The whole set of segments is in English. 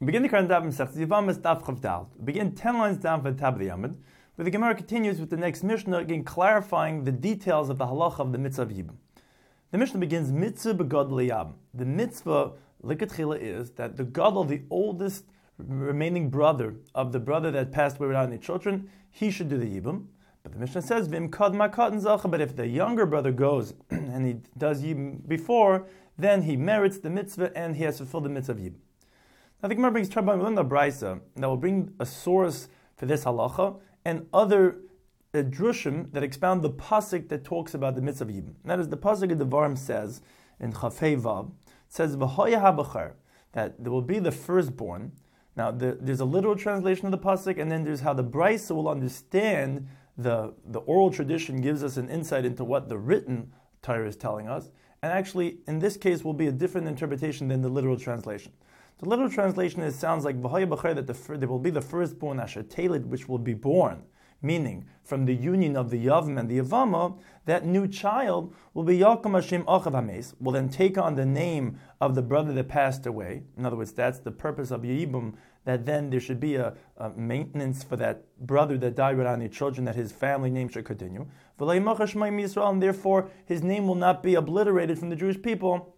Begin the current daf Masechtas Yevamos daf Chav Dal. Begin 10 lines down from the top of the Yamud, where the Gemara continues with the next Mishnah, again clarifying the details of the halacha of the mitzvah of Yibum. The Mishnah begins mitzvah begadol yabim. The mitzvah likatchila is that the gadol, the oldest remaining brother of the brother that passed away without any children, he should do the Yibum. But the Mishnah says vim kad makatan zacha. But if the younger brother goes and he does Yibum before, then he merits the mitzvah and he has fulfilled the mitzvah of Yibum. Now the Gemara brings trouble within the Brisa that will bring a source for this halacha and other drushim that expound the pasuk that talks about the mitzvah of Yibum. That is, the pasuk of Devarim says in Chafei Vav, it says v'hoya habachar, that there will be the firstborn. Now there's a literal translation of the pasuk, and then there's how the Brisa will understand the oral tradition gives us an insight into what the written Torah is telling us, and actually in this case will be a different interpretation than the literal translation. The literal translation sounds like v'hoya b'char, that there will be the firstborn asher teled, which will be born, meaning from the union of the Yavam and the Yavama, that new child will be Yaakov Hashem Achav Hames, will then take on the name of the brother that passed away. In other words, that's the purpose of Yibum, that then there should be a maintenance for that brother that died without any children, that his family name should continue. And therefore, his name will not be obliterated from the Jewish people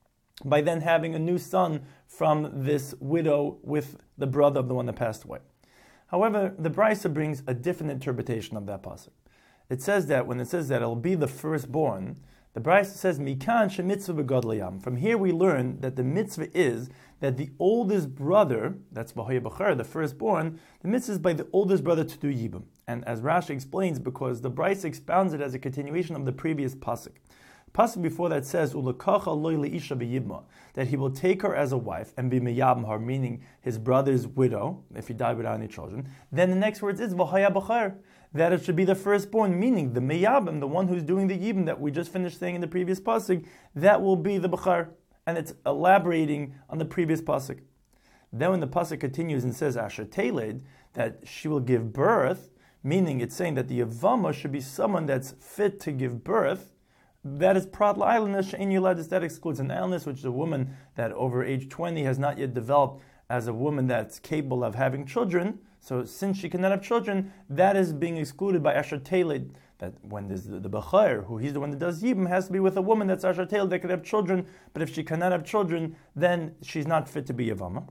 by then having a new son from this widow with the brother of the one that passed away. However, the Brisa brings a different interpretation of that pasuk. It says that when it says that it'll be the firstborn, the Brisa says mikan shemitzvah begadol yam. From here we learn that the mitzvah is that the oldest brother, that's v'hoya b'char, the firstborn, the mitzvah is by the oldest brother to do yibum. And as Rashi explains, because the Brisa expounds it as a continuation of the previous pasuk. Pasuk before that says ulakacha loy leisha b'yibma, that he will take her as a wife and be meyabim her, meaning his brother's widow, if he died without any children. Then the next words is v'haya b'char, that it should be the firstborn, meaning the meyabim, the one who's doing the yibim that we just finished saying in the previous pasuk, that will be the b'char, and it's elaborating on the previous pasuk. Then when the pasuk continues and says asher teled, that she will give birth, meaning it's saying that the yavama should be someone that's fit to give birth. That is prat la'ilnis she'en yuladis, that excludes an illness, which is a woman that over age 20 has not yet developed as a woman that's capable of having children. So since she cannot have children, that is being excluded by asher teled. That when there's the b'char, who he's the one that does yibum, has to be with a woman that's asher teled that could have children. But if she cannot have children, then she's not fit to be yavama.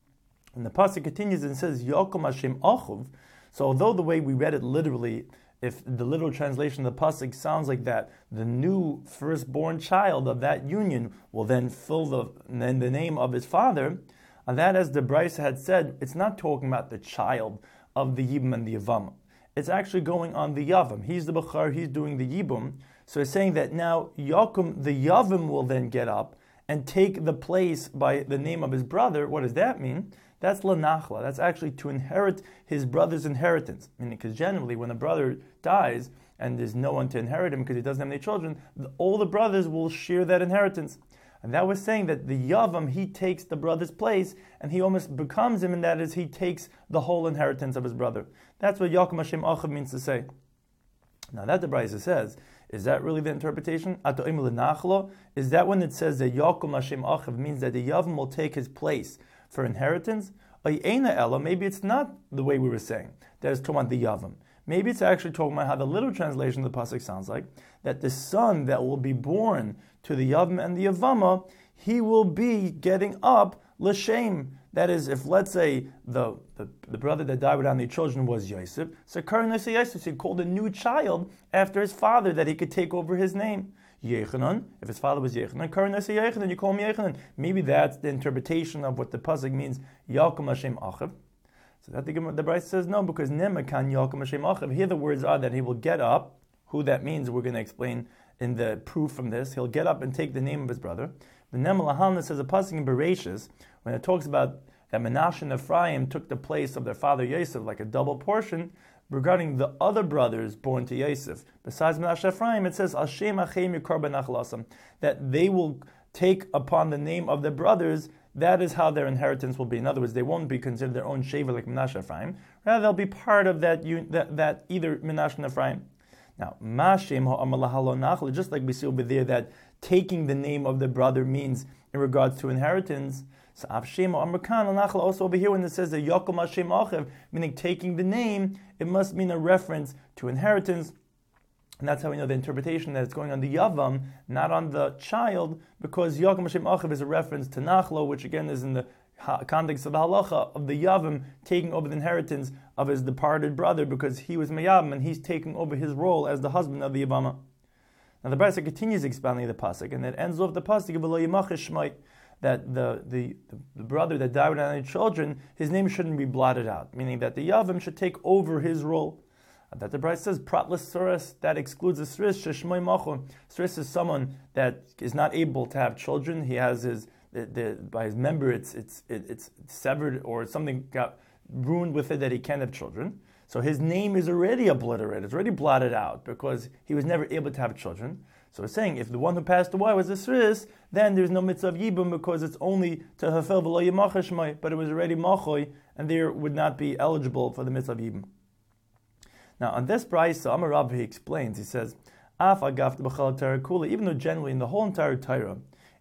And the pasuk continues and says Yaakov Hashem Achuv. So although the way we read it literally, if the literal translation of the pasuk sounds like that, the new firstborn child of that union will then fill the name of his father, and that, as the Brisa had said, it's not talking about the child of the Yibum and the Yavam. It's actually going on the Yavam. He's the Bechar, he's doing the Yibum. So it's saying that now Yaakov, the Yavam, will then get up and take the place by the name of his brother. What does that mean? That's lanachla. That's actually to inherit his brother's inheritance. Meaning, because generally when a brother dies and there's no one to inherit him because he doesn't have any children, all the brothers will share that inheritance. And that was saying that the Yavam, he takes the brother's place and he almost becomes him, and that is, he takes the whole inheritance of his brother. That's what Yaakov Hashem Achav means to say. Now that the Brisa says, is that really the interpretation? Is that when it says that Yaakov Hashem Achav means that the Yavam will take his place for inheritance? Maybe it's not the way we were saying, that it's talking about the Yavam. Maybe it's actually talking about how the literal translation of the pasuk sounds like, that the son that will be born to the Yavam and the Yavama, he will be getting up l'shem. That is, if let's say the brother that died without any children was Yosef, so Karnasi Yosef, he called a new child after his father that he could take over his name. Yechanan, if his father was Yechanan, Karnasi Yechanan, you call him Yechanan. Maybe that's the interpretation of what the pasuk means, Yaakov Hashem Achav. So that the Brisa says no, because Nemakan Yaakov Hashem Achav. Here the words are that he will get up. Who that means, we're going to explain in the proof from this. He'll get up and take the name of his brother. The Nemal Ahalna says a pasuk in Bereshis, when it talks about that Menashe and Ephraim took the place of their father Yosef, like a double portion, regarding the other brothers born to Yosef. Besides Menashe and Ephraim, it says Hashem Achem Yikar Benachlasam, that they will take upon the name of their brothers. That is how their inheritance will be. In other words, they won't be considered their own sheva like Menashe and Ephraim. Rather, they'll be part of that either Menashe and Ephraim. Now, Mashem ha'amalahalo nachla, just like we see over there that taking the name of the brother means in regards to inheritance. So Avshem or Amrakan al-Nachla, also over here when it says that Yakum Hashem Achiv, meaning taking the name, it must mean a reference to inheritance. And that's how we know the interpretation that it's going on the Yavam, not on the child, because Yakum Hashem Achiv is a reference to Nachlo, which again is in the context of the halacha of the Yavam taking over the inheritance of his departed brother because he was Mayabim and he's taking over his role as the husband of the Yavama. Now the Brisa continues expounding the pasuk, and it ends off the pasuk of V'lo Yimachesh Shmai, that the brother that died without any children, his name shouldn't be blotted out, meaning that the Yavim should take over his role. That the Brisa says, Pratlas Suris, that excludes the Suris, Sheshmoi Machu. Suris is someone that is not able to have children. He has by his member, it's severed or something got ruined with it that he can't have children. So his name is already obliterated, it's already blotted out because he was never able to have children. So it's saying if the one who passed away was a Sris, then there's no mitzvah of Yibum because it's only to fulfill V'lo Yimachesh Shmai, but it was already Machoy, and there would not be eligible for the mitzvah of Yibum. Now on this Brisa, Amar Rav, he explains, he says, Af Agaft B'chal Torah Kula, even though generally in the whole entire Torah,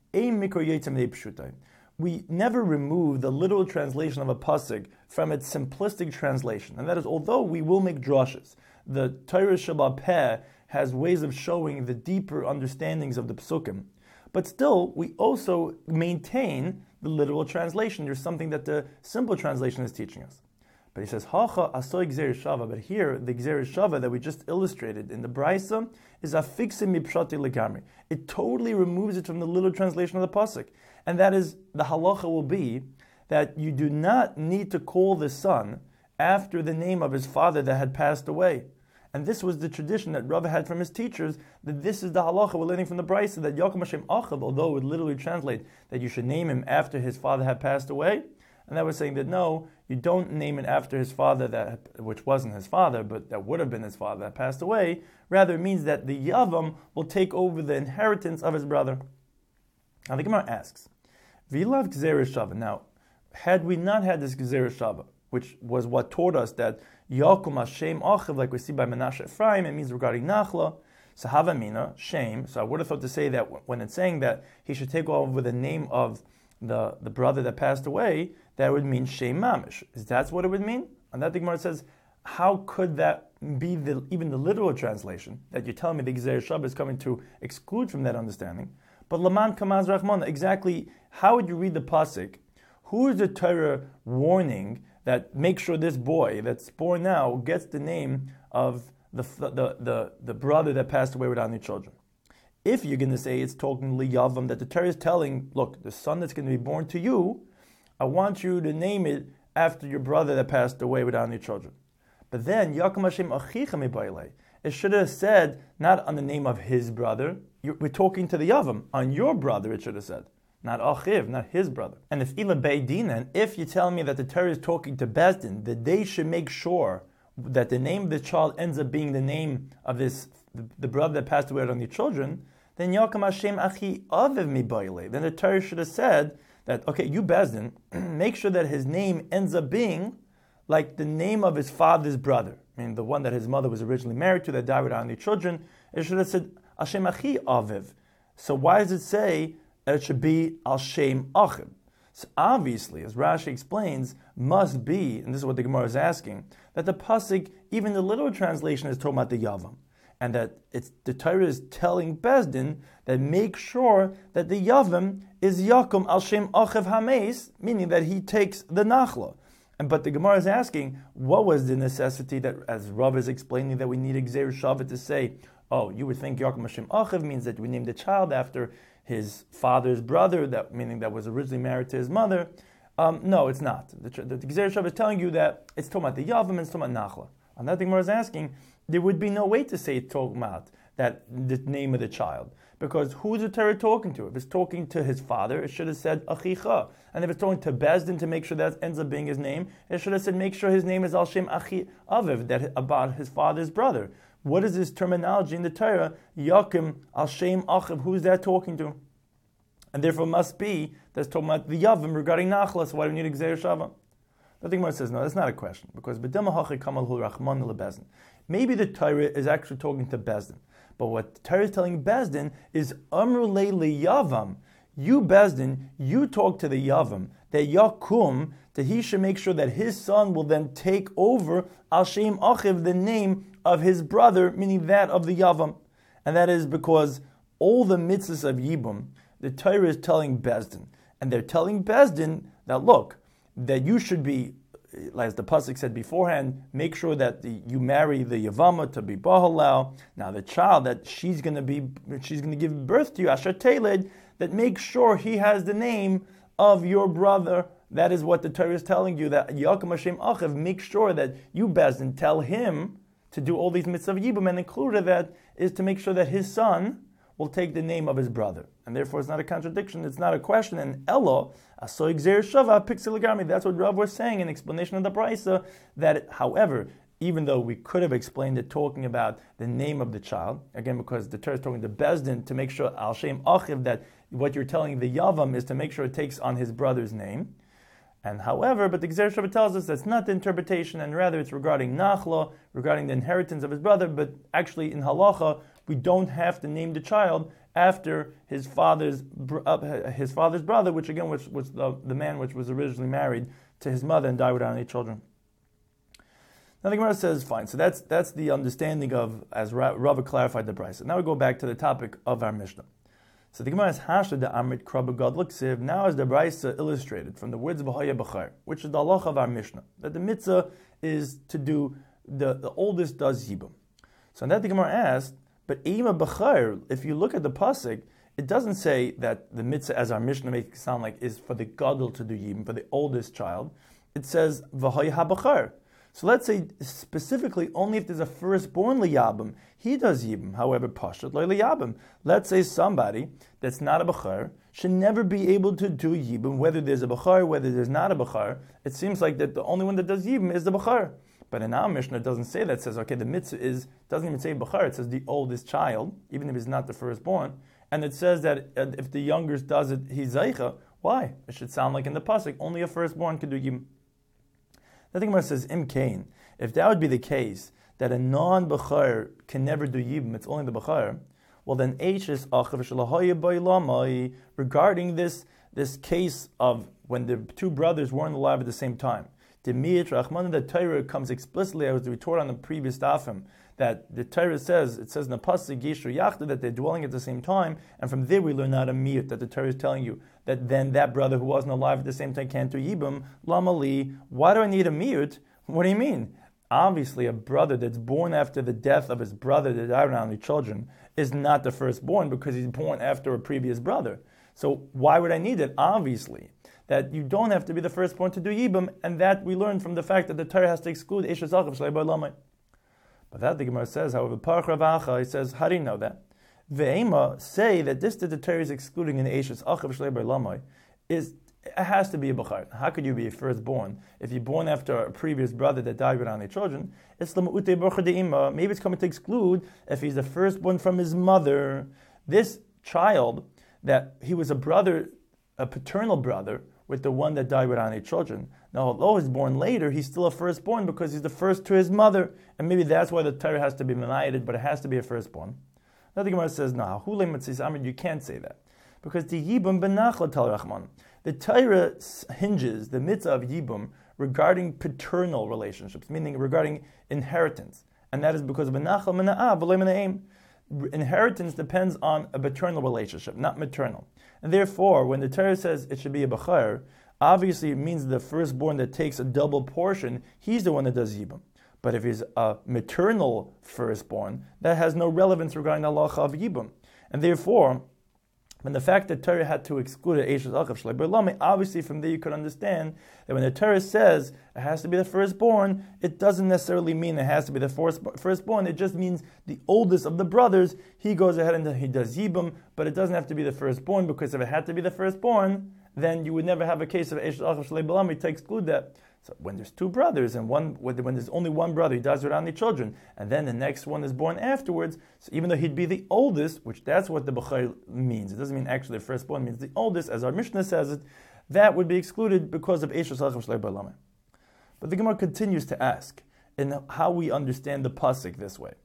we never remove the literal translation of a pasuk from its simplistic translation, and that is, although we will make drushes, the Torah Shabbat Peh has ways of showing the deeper understandings of the psukim, but still we also maintain the literal translation. There's something that the simple translation is teaching us. But he says, Hacha asoy gzer shava. But here, the gzer shava that we just illustrated in the Brisa is a fixim mipshati legamri. It totally removes it from the literal translation of the pasuk, and that is the halacha will be that you do not need to call the son after the name of his father that had passed away. And this was the tradition that Rav had from his teachers, that this is the halacha we're learning from the Brisa, that Yakum Hashem Achav, although it would literally translate that you should name him after his father had passed away, and that was saying that no, you don't name it after his father, which wasn't his father, but that would have been his father that passed away. Rather, it means that the Yavam will take over the inheritance of his brother. Now the Gemara asks, V'ilav Gzeir Shava. Now, had we not had this Gzeir Shava, which was what taught us that Yakum Hashem Achiv, like we see by Menashe Ephraim, it means regarding Nachla, Sahava Mina, shame. So I would have thought to say that when it's saying that he should take over the name of the brother that passed away, that would mean Shem Mamish. Is that what it would mean? And that the Gemara says, how could that be even the literal translation? That you're telling me the Gzeir Shava is coming to exclude from that understanding. But Laman Kamaz Rachmana, exactly how would you read the pasuk? Who is the Torah warning that make sure this boy that's born now gets the name of the brother that passed away without any children? If you're going to say it's talking Liyavam, that the Torah is telling, look, the son that's going to be born to you, I want you to name it after your brother that passed away without any children. But then, Yakum Hashem Achicha Mibailei, it should have said, not on the name of his brother, we're talking to the Yavam, on your brother it should have said. Not Achiv, not his brother. And if Ila Beidin, and if you tell me that the Torah is talking to Bezdin, that they should make sure that the name of the child ends up being the name of the brother that passed away without any children, then Yakum Hashem Achi Aviv Mibailei. Then the Torah should have said that, okay, you Bezdin, make sure that his name ends up being like the name of his father's brother. I mean, the one that his mother was originally married to that died without any children. It should have said Hashem Achi Aviv. So why does it say that it should be Al Shem Achim? So obviously, as Rashi explains, must be, and this is what the Gemara is asking, that the pasuk, even the literal translation, is talking about the Yavam. And that the Torah is telling Bezdin that make sure that the Yavam is Yakum Al Shem Achiv Hameis, meaning that he takes the Nachla. But the Gemara is asking, what was the necessity that, as Rav is explaining, that we need a Gzeir Shava to say, oh, you would think Yakum Hashem Achiv means that we named the child after his father's brother, meaning that was originally married to his mother. No, it's not. The Gzeir Shava is telling you that it's talking about the Yavam and it's talking about Nachla. And that the Gemara is asking, there would be no way to say it's talking about that the name of the child. Because who's the Torah talking to? If it's talking to his father, it should have said Achicha. And if it's talking to Bezdin to make sure that ends up being his name, it should have said make sure his name is Al Shem Achi Aviv, that about his father's brother. What is this terminology in the Torah? Yakim Al Shem Achiv. Who's that talking to? And therefore must be that's talking about the Yavim regarding Nachla. So why do we need a Gzeir Shava? The Gemara says no, that's not a question because maybe the Torah is actually talking to Bezdin. But what the Torah is telling Bezdin is Amru Leili Yavam. you Bezdin, you talk to the Yavam, that Yakum, that he should make sure that his son will then take over Al Shem Achiv, the name of his brother, meaning that of the Yavam. And that is because all the mitzvahs of Yibum, the Torah is telling Bezdin. And they're telling Bezdin that, look, that you should be, as the pasuk said beforehand, make sure that you marry the Yavama to be Bahalal. Now the child that she's going to give birth to you, Asher Teled, that make sure he has the name of your brother. That is what the Torah is telling you, that Yaakam Hashem Achiv, make sure that you, Bezdin, tell him to do all these mitzvahs of Yibum, and included that is to make sure that his son will take the name of his brother. And therefore it's not a contradiction, it's not a question. And Elo, Asoy Gzer Shava, Pixilagami, that's what Rav was saying in explanation of the Brisa, that however, even though we could have explained it talking about the name of the child, again because the Torah is talking to Bezdin to make sure Al Shem Achiv, that what you're telling the Yavam is to make sure it takes on his brother's name. And however, but the Gzer Shava tells us that's not the interpretation, and rather it's regarding Nachla, regarding the inheritance of his brother, but actually in Halacha, we don't have to name the child after his father's brother, which again was the man which was originally married to his mother and died without any children. Now the Gemara says, fine, so that's the understanding of, as Rava clarified the Brisa. Now we go back to the topic of our Mishnah. So the Gemara is Hashad the Amrit Krabba Godlik Siv. Now is the Brisa illustrated from the words of V'haya B'char, which is the halacha of our Mishnah, that the mitzvah is to do, the oldest does Yibum. So that the Gemara asked, but Eima B'char, if you look at the pasuk, it doesn't say that the mitzvah, as our Mishnah makes it sound like, is for the gadol to do Yibum, for the oldest child. It says V'haya HaB'char. So let's say specifically only if there's a firstborn liyabim, he does yibim. However, pashat lo liyabim. Let's say somebody that's not a bachar should never be able to do yibim, whether there's a bachar, whether there's not a bachar. It seems like that the only one that does yibim is the bachar. But in our Mishnah, it doesn't say that. It says, okay, the mitzvah doesn't even say bachar. It says the oldest child, even if he's not the firstborn. And it says that if the youngest does it, he's zaycha. Why? It should sound like in the pasuk, only a firstborn could do yibim. The Gemara says, Im Kain, if that would be the case, that a non-Bachar can never do Yibum, it's only the Bachar, well then, regarding this case of when the two brothers weren't alive at the same time, the Torah comes explicitly, as we taught on the previous dafim, that the Torah says, it says in the pasuk Yishu Yachda, that they're dwelling at the same time, and from there we learn out a miyut, that the Torah is telling you that then that brother who wasn't alive at the same time can't do yibum. Lamali, why do I need a miyut? What do you mean? Obviously, a brother that's born after the death of his brother that died without any children is not the firstborn because he's born after a previous brother. So why would I need it? Obviously, that you don't have to be the firstborn to do yibum, and that we learn from the fact that the Torah has to exclude Eish Zachav Shlei B'Lamai. But that the Gemara says, however, Parach Ravacha, he says, how do you know that? Ve'ema say that this that the Torah is excluding in Eishes Achav Shlei B'Lamai is, it has to be a Bachar. How could you be a firstborn if you're born after a previous brother that died without any children? It's Lama'ute Bachar De'ima. Maybe it's coming to exclude if he's the firstborn from his mother. This child, that he was a brother, a paternal brother, with the one that died without any children. Now, although he's born later, he's still a firstborn because he's the first to his mother. And maybe that's why the Torah has to be menayited, but it has to be a firstborn. Now the Gemara says, no, you can't say that. Because the Yibum benachla tal Rachman. The Torah hinges the mitzvah of Yibum regarding paternal relationships, meaning regarding inheritance. And that is because of benachla mena'ah v'lo mena'im. Inheritance depends on a paternal relationship, not maternal. And therefore, when the Torah says it should be a bachar, obviously it means the firstborn that takes a double portion, he's the one that does yibum. But if he's a maternal firstborn, that has no relevance regarding the halacha of yibum. And therefore, when the fact that Torah had to exclude Eishes Achav Shlei B'Lamai, obviously from there you could understand that when the Torah says it has to be the firstborn, it doesn't necessarily mean it has to be the firstborn. It just means the oldest of the brothers, he goes ahead and he does Yibum, but it doesn't have to be the firstborn, because if it had to be the firstborn, then you would never have a case of Eishes Achav Shlei B'Lamai to exclude that. So when there's two brothers, and when there's only one brother, he dies without any children, and then the next one is born afterwards, so even though he'd be the oldest, which that's what the B'chai means, it doesn't mean actually the firstborn, means the oldest, as our Mishnah says it, that would be excluded because of Eishes Achav Shlei B'Lamai. But the Gemara continues to ask, in how we understand the pasuk this way.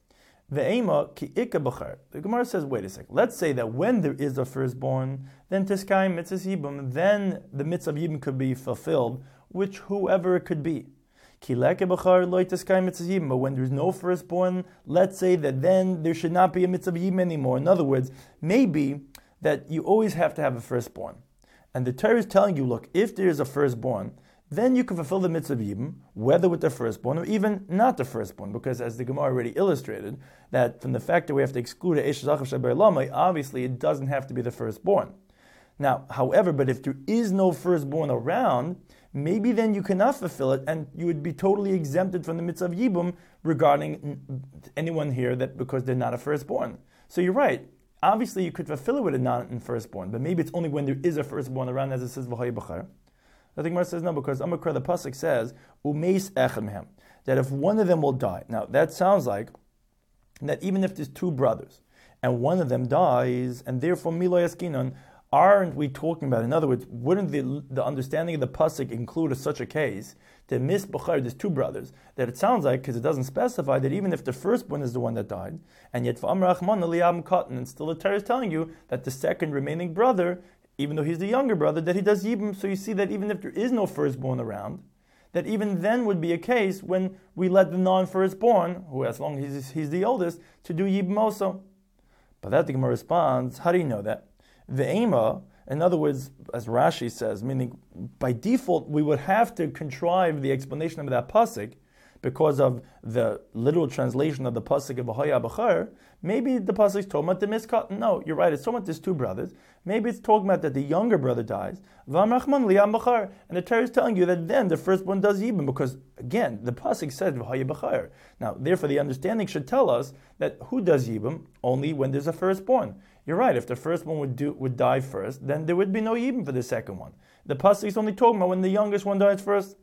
Ve'ema ki ikka b'char. The Gemara says, wait a second. Let's say that when there is a firstborn, then tiskayim mitzvah yibum, then the mitzvah yibum could be fulfilled, which whoever it could be. Ki leke b'char loy tiskayim mitzvah yibum. But when there's no firstborn, let's say that then there should not be a mitzvah yibum anymore. In other words, maybe that you always have to have a firstborn. And the Torah is telling you, look, if there is a firstborn, then you can fulfill the mitzvah yibum, whether with the firstborn or even not the firstborn, because as the Gemara already illustrated, that from the fact that we have to exclude a Eish Zachav Sheber Lamai, obviously it doesn't have to be the firstborn. Now, however, but if there is no firstborn around, maybe then you cannot fulfill it, and you would be totally exempted from the mitzvah yibum regarding anyone here that because they're not a firstborn. So you're right. Obviously, you could fulfill it with a non-firstborn, but maybe it's only when there is a firstborn around, as it says v'hay b'char. I think Gemara says no, because Amakra, the pasuk says umeis echad mehem, that if one of them will die. Now that sounds like that even if there's two brothers and one of them dies, and therefore milo yaskinon, aren't we talking about? In other words, wouldn't the understanding of the pasuk include such a case that mis b'char, there's two brothers, that it sounds like, because it doesn't specify, that even if the firstborn is the one that died, and yet v'am rachman aliyam katan, and still the Torah is telling you that the second remaining brother, even though he's the younger brother, that he does yibum. So you see that even if there is no firstborn around, that even then would be a case when we let the non-firstborn, who as long as he's the oldest, to do yibum also. But that the Gemara responds, how do you know that? Ve'ema, in other words, as Rashi says, meaning by default we would have to contrive the explanation of that pasuk because of the literal translation of the pasuk of V'haya b'char. Maybe the pasuk is talking about the miscut. No, you're right. It's talking about there's two brothers. Maybe it's talking about that the younger brother dies. V'am rachman liyam b'char, and the Torah is telling you that then the firstborn does yibum, because again the pasuk says V'haya b'char. Now, therefore, the understanding should tell us that who does yibum only when there's a firstborn. You're right. If the firstborn would die first, then there would be no yibum for the second one. The pasuk is only talking about when the youngest one dies first.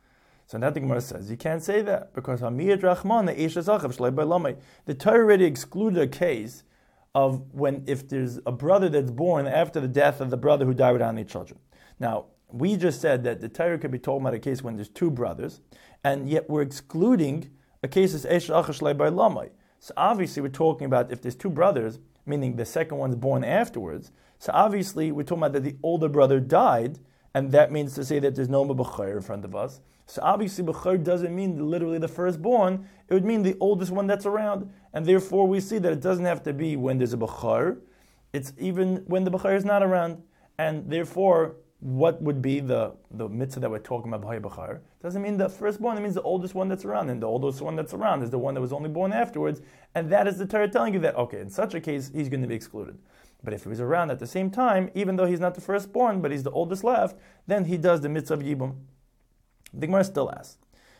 So now the Gemara says you can't say that because Hamiyat Rachman the Eish Zachav Shlei B'Lamai. The Torah already excluded a case of when if there's a brother that's born after the death of the brother who died without any children. Now we just said that the Torah could be talking about a case when there's two brothers, and yet we're excluding a case as Eish Zachav Shlei B'Lamai. So obviously we're talking about if there's two brothers, meaning the second one's born afterwards. So obviously we're talking about that the older brother died, and that means to say that there's no b'chayr in front of us. So obviously b'chayr doesn't mean literally the firstborn, it would mean the oldest one that's around. And therefore we see that it doesn't have to be when there's a b'chayr, it's even when the b'chayr is not around. And therefore, what would be the mitzvah that we're talking about b'chayr? Doesn't mean the firstborn, it means the oldest one that's around. And the oldest one that's around is the one that was only born afterwards. And that is the Torah telling you that, okay, in such a case, he's going to be excluded. But if he was around at the same time, even though he's not the firstborn, but he's the oldest left, then he does the mitzvah of yibum. The Gemara still asks,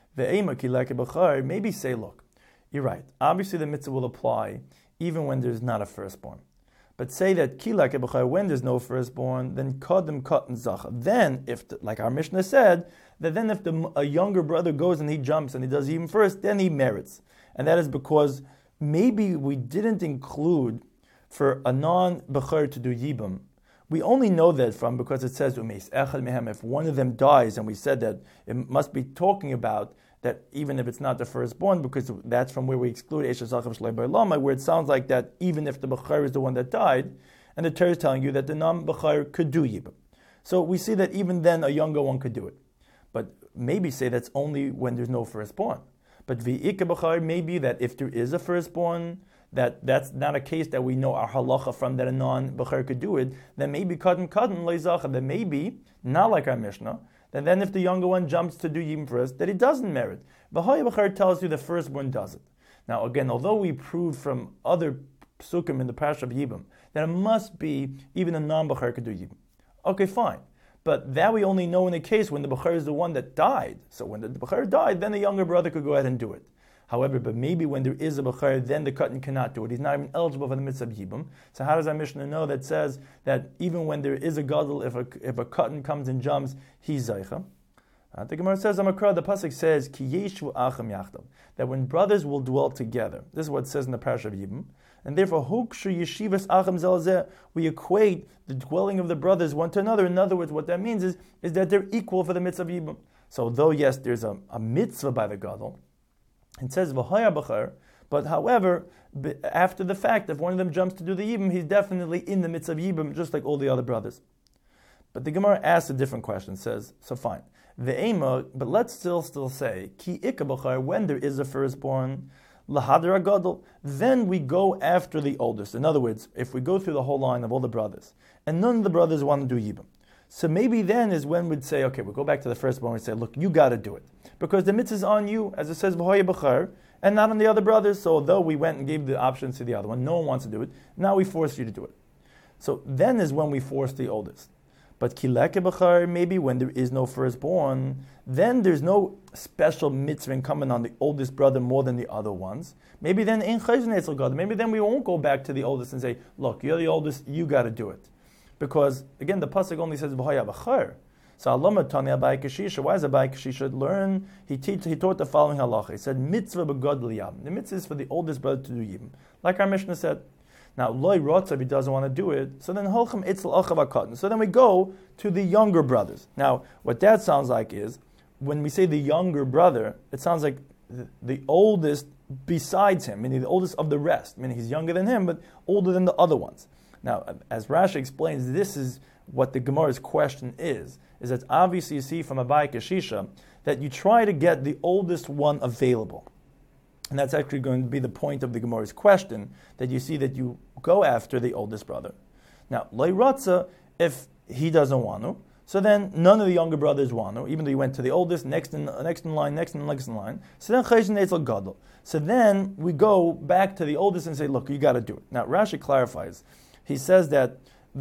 maybe say, look, you're right. Obviously the mitzvah will apply even when there's not a firstborn. But say that when there's no firstborn, then kadim katan zacha. Then, if like our Mishnah said, that then if a younger brother goes and he jumps and he does yibum first, then he merits. And that is because maybe we didn't include for a non-bechor to do yibum. We only know that from because it says umeis echad mehem. If one of them dies, and we said that it must be talking about that even if it's not the firstborn, because that's from where we exclude Eish Zachav Shlei B'Lamai, where it sounds like that even if the bechor is the one that died, and the Torah is telling you that the non-bechor could do yibum. So we see that even then a younger one could do it. But maybe say that's only when there's no firstborn. But v'ikah bechor may be that if there is a firstborn, that's not a case that we know our halacha from that a non-bechor could do it, then maybe kadin leizacha, then maybe, not like our Mishnah, then if the younger one jumps to do yibum first, that he doesn't merit. V'haya bechor tells you the firstborn does it. Now again, although we proved from other psukim in the parasha of yibum that it must be even a non-bechor could do yibum. Okay, fine. But that we only know in a case when the bechor is the one that died. So when the bechor died, then the younger brother could go ahead and do it. However, but maybe when there is a bechor, then the katan cannot do it. He's not even eligible for the mitzvah of yibum. So how does our Mishnah know that says that even when there is a gadol, if a katan comes and jumps, he's zaycha? The Gemara says, the pasuk says, Ki yeshu acham yachdav, that when brothers will dwell together. This is what it says in the parasha of Yibum. And therefore, hukshu yeshivas acham zelzeh, we equate the dwelling of the brothers one to another. In other words, what that means is that they're equal for the mitzvah of Yibum. So though, yes, there's a mitzvah by the gadol, it says, V'haya b'char, But however, after the fact, if one of them jumps to do the Yibum, he's definitely in the mitzvah of Yibum, just like all the other brothers. But the Gemara asks a different question, says, so fine. But let's still say, Ki ikabachar, when there is a firstborn, lahadar agadol, then we go after the oldest. In other words, if we go through the whole line of all the brothers, and none of the brothers want to do Yibum, so maybe then is when we'd say, okay, we'll go back to the firstborn and say, look, you got to do it. Because the mitzvah is on you, as it says, v'hoya b'char, and not on the other brothers. So although we went and gave the options to the other one, no one wants to do it, now we force you to do it. So then is when we force the oldest. But kileke b'char, maybe when there is no firstborn, then there's no special mitzvah incumbent on the oldest brother more than the other ones. Maybe then in chayzun God, maybe then we won't go back to the oldest and say, look, you're the oldest, you got to do it. Because, again, the pasuk only says, v'hoya b'char. So Allah Tani Abai Kashisha. Why is Abai Kashisha learn? He taught the following halacha. He said, mitzvah b'gadol yibum. The mitzvah is for the oldest brother to do yibum. Like our Mishnah said. Now, loy rotza, if he doesn't want to do it, so then holchem itzel achav hakatan. So then we go to the younger brothers. Now, what that sounds like is, when we say the younger brother, it sounds like the oldest besides him, meaning the oldest of the rest, meaning he's younger than him, but older than the other ones. Now, as Rashi explains, this is what the Gemara's question is that obviously you see from Abai Kashisha that you try to get the oldest one available. And that's actually going to be the point of the Gemara's question, that you see that you go after the oldest brother. Now, Loi Ratza, if he doesn't want to, so then none of the younger brothers want to, even though he went to the oldest, next in line. So then Chayzun Eitzel Gadol. So then we go back to the oldest and say, look, you got to do it. Now, Rashi clarifies. He says that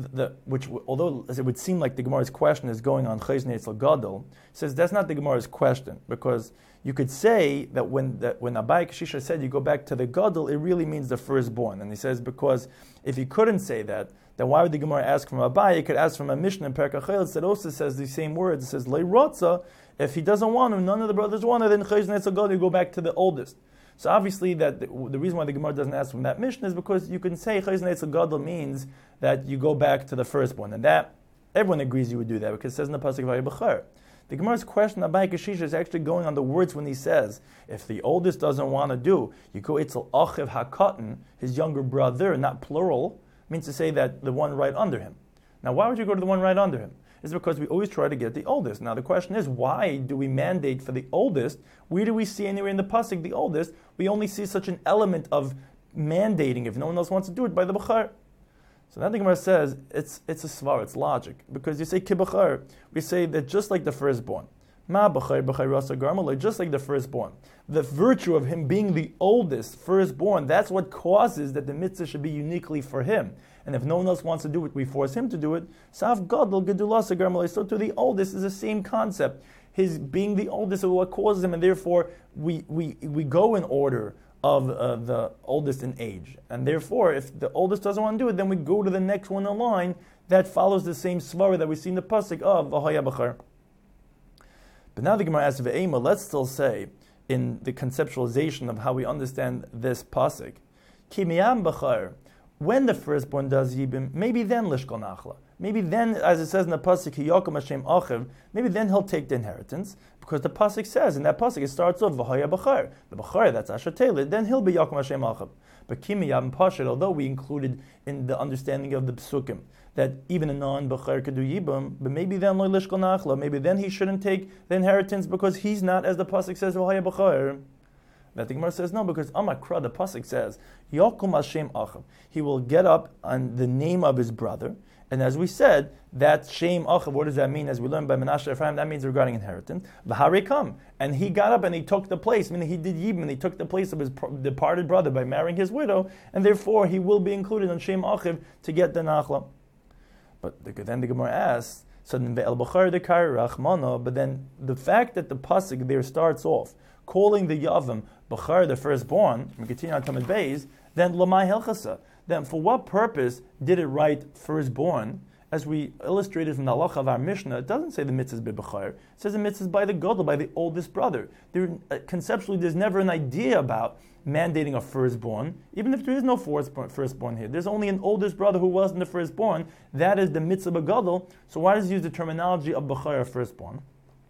although it would seem like the Gemara's question is going on Chayzun Eitzel Gadol, he says that's not the Gemara's question, because you could say that when Abai Kashisha said you go back to the Gadol, it really means the firstborn. And he says because if he couldn't say that, then why would the Gemara ask from Abai? He could ask from a Mishnah in Perek HaChelek that also says the same words. It says Lei Rotza, if he doesn't want to, none of the brothers want to, then Chayzun Eitzel Gadol, you go back to the oldest. So obviously that the reason why the Gemara doesn't ask from that Mishnah is because you can say Chayzun Eitzel Gadol means that you go back to the firstborn, and that everyone agrees you would do that because it says in the pasuk v'hoya b'char. The Gemara's question Abai Kashisha is actually going on the words when he says if the oldest doesn't want to do, you go Eitzel Achiv HaKatan, his younger brother, not plural, means to say that the one right under him. Now why would you go to the one right under him? It's because we always try to get the oldest. Now the question is, why do we mandate for the oldest? Where do we see anywhere in the pasuk the oldest? We only see such an element of mandating if no one else wants to do it by the b'char. So that the Gemara says it's a svar, it's logic, because you say kibachar, we say that just like the firstborn, ma b'char b'char rasa garmalay, just like the firstborn, the virtue of him being the oldest firstborn, that's what causes that the mitzvah should be uniquely for him. And if no one else wants to do it, we force him to do it. Saf gadol gedulasa garmalay. So to the oldest is the same concept. His being the oldest is what causes him, and therefore we go in order of the oldest in age. And therefore, if the oldest doesn't want to do it, then we go to the next one in line that follows the same svara that we see in the pasuk of v'hoya b'char. But now the Gemara asks ve'ema, let's still say, in the conceptualization of how we understand this pasuk, ki miyam b'char, when the firstborn does yibim, maybe then lishkol nachla. Maybe then, as it says in the pasuk, Hiyakum Hashem Achiv, maybe then he'll take the inheritance, because the pasuk says, in that pasuk it starts off, V'hoya b'char. The b'char, that's Asher Teled, then he'll be Yakum Hashem Achiv. But Kimi Yam Pashad, although we included in the understanding of the psukim, that even a non-b'char could do yibum, but maybe then lo lishkol nachla, maybe then he shouldn't take the inheritance because he's not, as the pasuk says, V'hoya b'char. That the Gemara says no, because Amakra, the pasuk says, Yakum Hashem Achiv. He will get up on the name of his brother. And as we said, that Shem Achav, what does that mean? As we learned by Menashe Ephraim, that means regarding inheritance. V'harikam. And he got up and he took the place, meaning he did Yibum, and he took the place of his departed brother by marrying his widow, and therefore he will be included on Shem Achiv to get the Nachla. But then the Gemara asks, so then Ve'el B'char Dekar Rachmana, but then the fact that the pasuk there starts off calling the Yavam B'char, the firstborn, we continue on Tamid Beis, then Lamai Helchasa. Then for what purpose did it write firstborn? As we illustrated from the halacha of our Mishnah, it doesn't say the mitzvah is b'char. It says the mitzvah is by the gadol, by the oldest brother. Conceptually, there's never an idea about mandating a firstborn, even if there is no firstborn here. There's only an oldest brother who wasn't the firstborn. That is the mitzvah b'gadol. So why does he use the terminology of b'char, firstborn?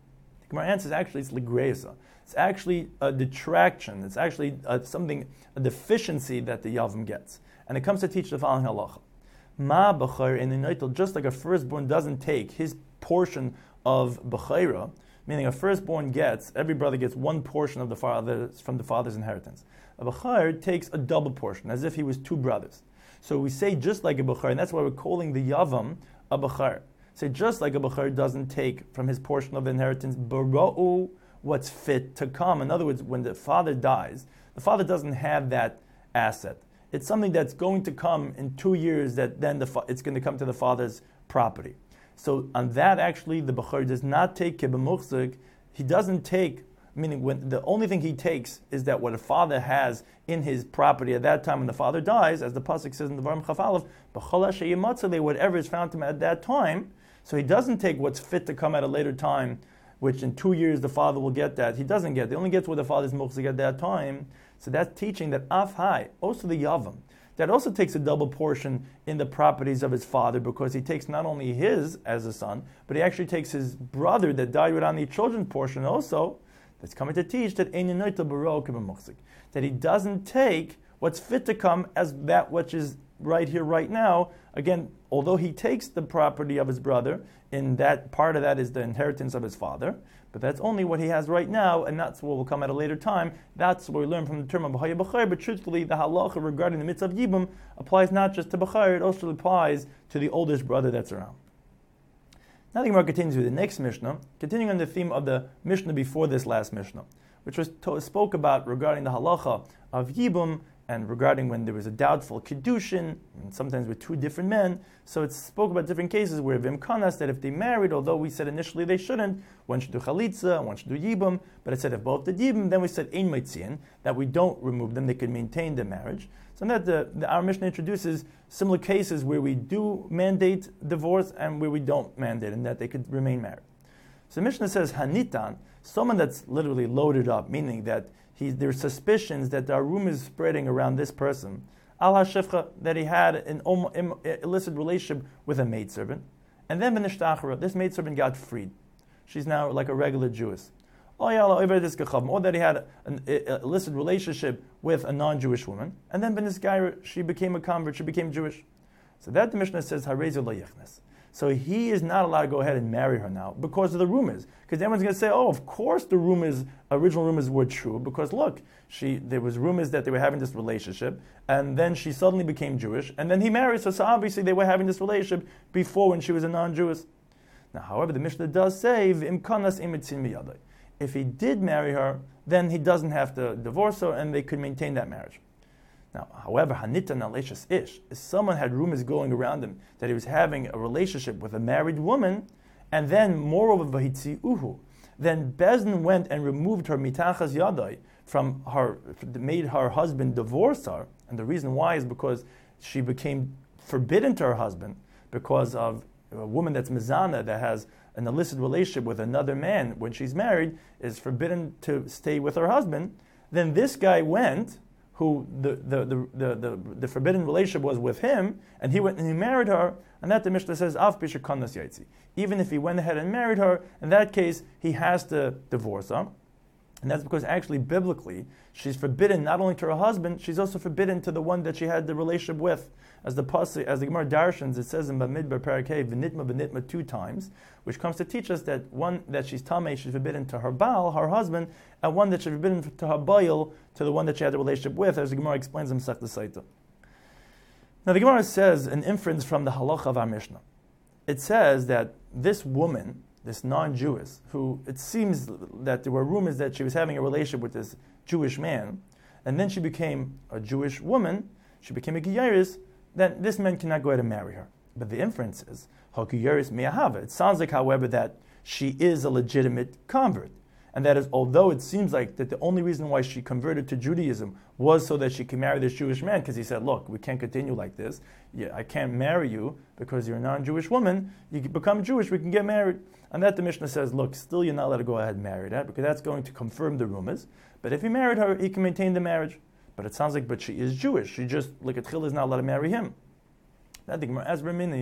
Gemara answers actually it's ligreisa. It's actually a detraction. It's actually a deficiency that the Yavam gets. And it comes to teach the following halacha. Ma b'chayr in the noitel, just like a firstborn doesn't take his portion of b'chayra, meaning a firstborn every brother gets one portion of from the father's inheritance. A b'chayr takes a double portion, as if he was two brothers. So we say just like a b'chayr, and that's why we're calling the Yavam a b'chayr. Say just like a b'chayr doesn't take from his portion of the inheritance, bara'u, what's fit to come. In other words, when the father dies, the father doesn't have that asset. It's something that's going to come in 2 years that then it's going to come to the father's property. So on that, actually, the b'chayr does not take kibbeh. He doesn't take, meaning when the only thing he takes is that what a father has in his property at that time when the father dies, as the pasuk says in the Varim Chaf Aleph, b'chol asher yimatzaleh, whatever is found to him at that time. So he doesn't take what's fit to come at a later time, which in 2 years the father will get that. He doesn't get. He only gets what the father's muchzik at that time. So that's teaching that afhai, also the Yavam, that also takes a double portion in the properties of his father, because he takes not only his as a son, but he actually takes his brother that died without any children's portion also. That's coming to teach that that he doesn't take what's fit to come as that which is right here, right now. Again, although he takes the property of his brother, in that part of that is the inheritance of his father, but that's only what he has right now, and that's what will come at a later time. That's what we learn from the term of B'chayr B'chayr, but truthfully, the halacha regarding the mitzvah of Yibum applies not just to B'chayr, it also applies to the oldest brother that's around. Now the Gemara continues with the next Mishnah, continuing on the theme of the Mishnah before this last Mishnah, which spoke about regarding the halacha of Yibum, and regarding when there was a doubtful kiddushin, and sometimes with two different men. So it spoke about different cases where vimkanas, that if they married, although we said initially they shouldn't, one should do chalitza, and one should do yibum, but it said if both did yibum, then we said ein meitzian, that we don't remove them, they could maintain the marriage. So that our Mishnah introduces similar cases where we do mandate divorce and where we don't mandate, and that they could remain married. So the Mishnah says hanitan, someone that's literally loaded up, meaning that there's suspicions that there are rumors spreading around this person, al hashifcha, that he had an illicit relationship with a maidservant, and then this maidservant got freed. She's now like a regular Jewess. Or that he had an illicit relationship with a non-Jewish woman, and then she became a convert, she became Jewish. So that the Mishnah says harezu lo yichnes. So he is not allowed to go ahead and marry her now because of the rumors. Because everyone's going to say, oh, of course the original rumors were true, because look, there was rumors that they were having this relationship, and then she suddenly became Jewish, and then he married her, so obviously they were having this relationship before when she was a non-Jewess. Now, however, the Mishnah does say, if he did marry her, then he doesn't have to divorce her, and they could maintain that marriage. Now, however, Hanitan Aleshas Ish, if someone had rumors going around him that he was having a relationship with a married woman, and then, moreover, Vahitzi Uhu, then Bezdin went and removed her mitachas yadai from her, made her husband divorce her, and the reason why is because she became forbidden to her husband because of a woman that's mizana, that has an illicit relationship with another man when she's married, is forbidden to stay with her husband. Then this guy went, who the forbidden relationship was with him, and he went and he married her, and that the Mishnah says, Av Pisha Kanas Yaitzi. Even if he went ahead and married her, in that case, he has to divorce her. And that's because actually, biblically, she's forbidden not only to her husband, she's also forbidden to the one that she had the relationship with. As the Gemara Darshans, it says in Bamidbar Parakeh, v'nitma 2 times, which comes to teach us that one that she's tamei, she's forbidden to her Baal, her husband, and one that she's forbidden to her Baal, to the one that she had the relationship with, as the Gemara explains in Masechta Saita. Now the Gemara says an inference from the halacha of our Mishnah. It says that this woman, this non-Jewess, who it seems that there were rumors that she was having a relationship with this Jewish man, and then she became a Jewish woman, she became a Giyaris, then this man cannot go ahead and marry her. But the inference is, Hakiyaris miyahava. It sounds like, however, that she is a legitimate convert. And that is, although it seems like that the only reason why she converted to Judaism was so that she can marry this Jewish man, because he said, look, we can't continue like this. Yeah, I can't marry you because you're a non-Jewish woman. You can become Jewish, we can get married. And that the Mishnah says, look, still you're not allowed to go ahead and marry that, because that's going to confirm the rumors. But if he married her, he can maintain the marriage. But it sounds like, but she is Jewish. She just, like a tchil, is not allowed to marry him. That the Gemara as Ramini,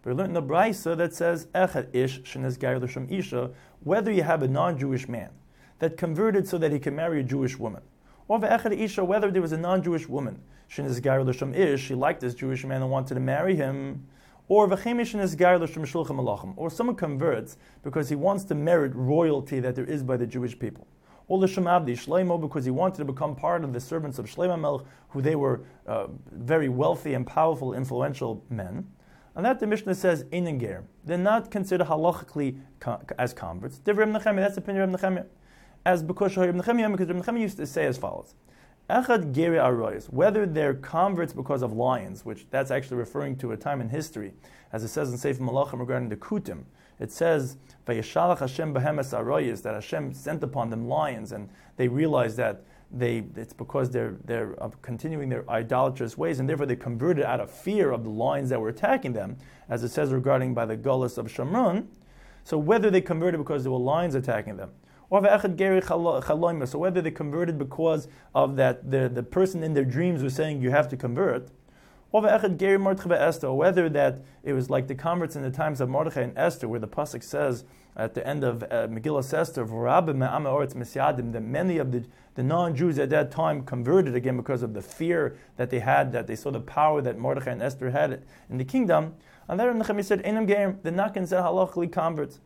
But we learned in the Brisa that says, Echad ish shenizgar l'shem isha, whether you have a non-Jewish man that converted so that he can marry a Jewish woman, or ve'echad isha, whether there was a non-Jewish woman, shenizgar l'shem ish, she liked this Jewish man and wanted to marry him, or v'chemish shenizgar l'shem shulchan malachim, or someone converts because he wants to merit royalty that there is by the Jewish people. Or l'shem abdi shleimo, because he wanted to become part of the servants of Shlomo Melech, who they were very wealthy and powerful, influential men. And that the Mishnah says, Einen ger. They're not considered halachically as converts. That's the opinion of Reb Nechemia. Because Reb Nechemia used to say as follows: Echad geri aroyos, whether they're converts because of lions, which that's actually referring to a time in history, as it says in Sefer Malachim regarding the Kutim. It says, Vayeshalach Hashem behemes aroyos, that Hashem sent upon them lions, and they realized that it's because they're continuing their idolatrous ways, and therefore they converted out of fear of the lions that were attacking them, as it says regarding by the Gullus of Shomron. So whether they converted because there were lions attacking them, or so whether they converted because of that the person in their dreams was saying you have to convert, or whether that it was like the converts in the times of Mordechai and Esther, where the pasuk says at the end of Megillah Esther, that many of the non-Jews at that time converted again because of the fear that they had, that they saw the power that Mordechai and Esther had in the kingdom. And there Nechemia said, they're not considered halachically converts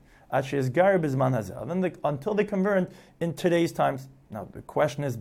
until they convert in today's times. Now the question is,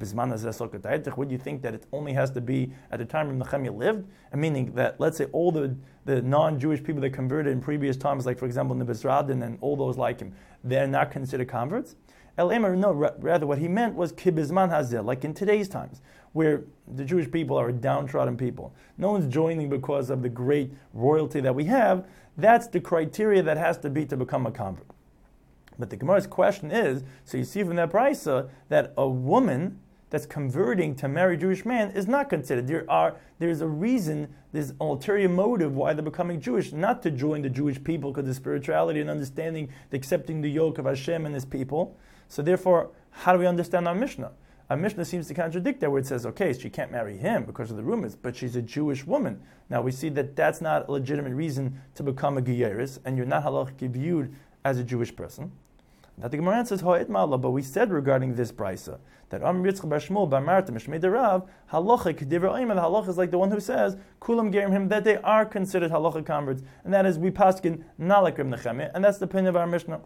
would you think that it only has to be at the time when Nechemia lived? And meaning that, let's say, all the non-Jewish people that converted in previous times, like for example Nebuzaradan and all those like him, they're not considered converts? No, rather what he meant was kibizman hazeh, like in today's times, where the Jewish people are a downtrodden people. No one's joining because of the great royalty that we have. That's the criteria that has to be to become a convert. But the Gemara's question is, so you see from that brisa that a woman that's converting to marry a Jewish man is not considered. There's a reason, there's an ulterior motive why they're becoming Jewish, not to join the Jewish people because of spirituality and understanding, accepting the yoke of Hashem and His people. So therefore, how do we understand our Mishnah? Our Mishnah seems to contradict that, where it says, okay, she can't marry him because of the rumors, but she's a Jewish woman. Now we see that that's not a legitimate reason to become a Geyeris, and you're not halachically viewed as a Jewish person. Now the Gemara says, but we said regarding this brisa that Amr Yitzchak bar Shmuel bar Marta Mishmei Derav halacha k'divrei Omer. The halacha is like the one who says kulam gerim him, that they are considered halacha converts, and that is we paskin not like Reb Nechemia, and that's the opinion of our Mishnah.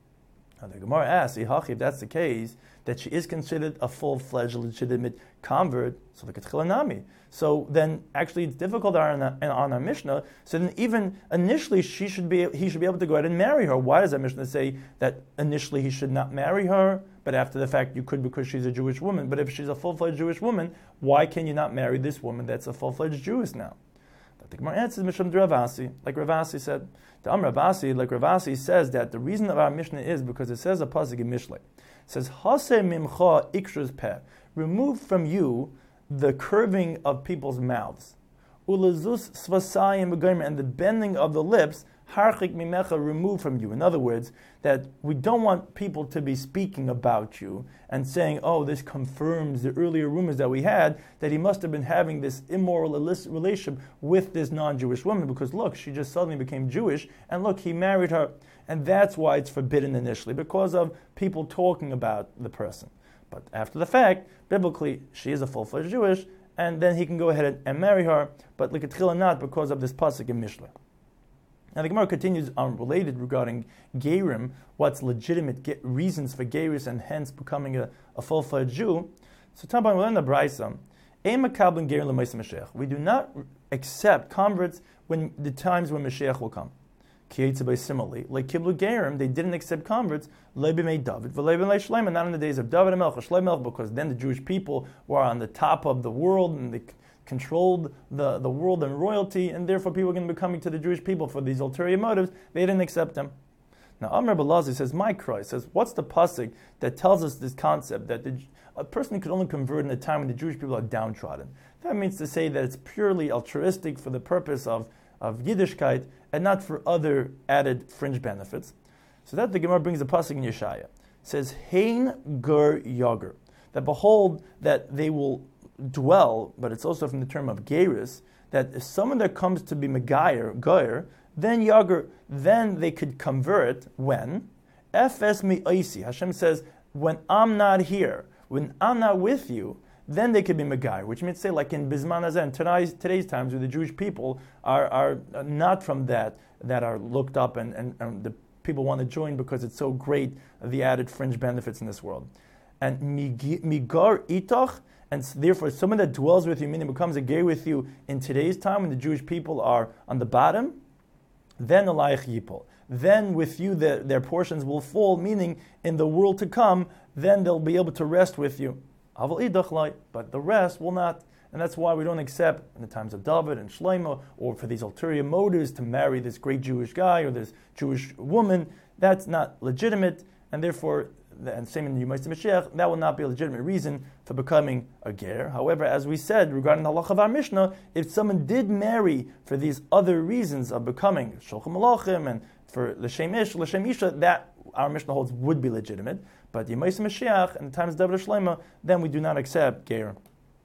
Now the Gemara asks, if that's the case, that she is considered a full-fledged, legitimate convert, so the Ketchilanami. So then, actually, it's difficult on our Mishnah. So then, even initially, he should be able to go ahead and marry her. Why does that Mishnah say that initially he should not marry her, but after the fact you could because she's a Jewish woman? But if she's a full-fledged Jewish woman, why can you not marry this woman that's a full-fledged Jewess now? The Gemara answers Mishum Ravasi, like Ravasi said. The Ravasi, like Ravasi, says that the reason of our Mishnah is because it says a pasuk in Mishlei. It says, Hase mimcha ikshruz peh, remove from you the curving of people's mouths. Ulazus svasayim b'goyim, and the bending of the lips, harchik mimecha, remove from you. In other words, that we don't want people to be speaking about you and saying, oh, this confirms the earlier rumors that we had, that he must have been having this immoral, illicit relationship with this non-Jewish woman, because look, she just suddenly became Jewish, and look, he married her. And that's why it's forbidden initially, because of people talking about the person. But after the fact, biblically, she is a full-fledged Jewish, and then he can go ahead and marry her, but l'katchila not because of this pasuk in Mishlei. Now the Gemara continues on related regarding Gerim, what's legitimate reasons for Geris and hence becoming a full-fledged Jew. So Tabban will learn the Brisa, we do not accept converts when the times when Mashiach will come. Similarly, like Kiblu Gerim, they didn't accept converts, David, not in the days of David and Melech, because then the Jewish people were on the top of the world and they controlled the world and royalty, and therefore people were going to be coming to the Jewish people for these ulterior motives. They didn't accept them. Now Amr Balazi says, my Christ says, what's the pasuk that tells us this concept that a person could only convert in a time when the Jewish people are downtrodden? That means to say that it's purely altruistic for the purpose of Yiddishkeit and not for other added fringe benefits. So that the Gemara brings a pasuk in Yeshaya. It says, Hein gur yager, that behold, that they will dwell, but it's also from the term of geris, that if someone that comes to be Megayer, Goyer, then Yager, then they could convert when Efes mi oisi. Hashem says, when I'm not here, when I'm not with you, then they could be Megai, which means say like in Bizman Hazen, today's times where the Jewish people are not from that are looked up and the people want to join because it's so great, the added fringe benefits in this world. And Migar Itoch, and therefore someone that dwells with you, meaning becomes a gay with you in today's time when the Jewish people are on the bottom, then Alayich Yipol. Then with you their portions will fall, meaning in the world to come, then they'll be able to rest with you. But the rest will not. And that's why we don't accept, in the times of David and Shlomo, or for these ulterior motives, to marry this great Jewish guy or this Jewish woman. That's not legitimate, and therefore, and same in Yemais Mashiach, that will not be a legitimate reason for becoming a ger. However, as we said regarding the halach of our Mishnah, if someone did marry for these other reasons of becoming Shulchan Malachim and for L'Shem Ish, L'Shem Isha, that our Mishnah holds would be legitimate. But Yemais Mashiach and the times of David and Shlomo, then we do not accept ger.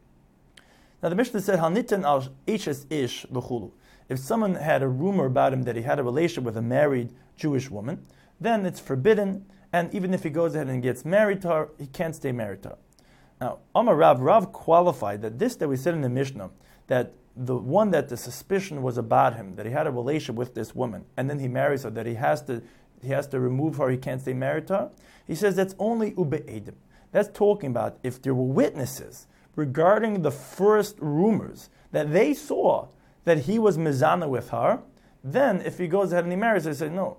Now the Mishnah said, "Hanitin al ishes ish v'chulu." If someone had a rumor about him that he had a relationship with a married Jewish woman, then it's forbidden. And even if he goes ahead and gets married to her, he can't stay married to her. Now, Amar Rav qualified that we said in the Mishnah, that the one that the suspicion was about him, that he had a relationship with this woman, and then he marries her, that he has to remove her, he can't stay married to her. He says that's only ube'edim. That's talking about if there were witnesses regarding the first rumors that they saw that he was mezana with her, then if he goes ahead and he marries her, they say, no,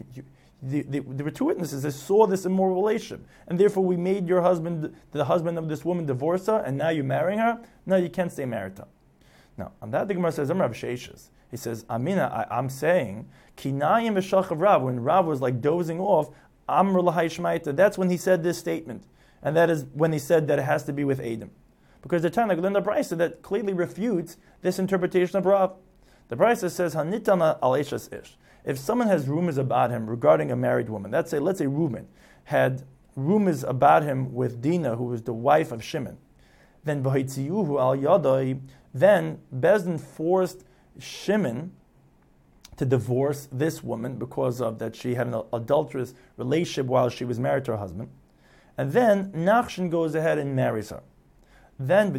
there were two witnesses that saw this immoral relationship, and therefore we made your husband, the husband of this woman, divorce her, and now you're marrying her? No, you can't stay married to her. Now, on that the Gemara says, I'm Rav Sheshes. He says, Amina, I'm saying, Kinayim v'shachav Rav, when Rav was like dozing off, Amr l'hai shmaita, that's when he said this statement. And that is when he said that it has to be with Adam. Because the Tanakh learned the Brisa that clearly refutes this interpretation of Rav. The Brisa says, Hanitana al eshes ish. If someone has rumors about him regarding a married woman, let's say Reuben had rumors about him with Dinah, who was the wife of Shimon, then v'haitziyuhu al yadai, then Bezdin forced Shimon to divorce this woman because of that she had an adulterous relationship while she was married to her husband. And then Nachshon goes ahead and marries her. Then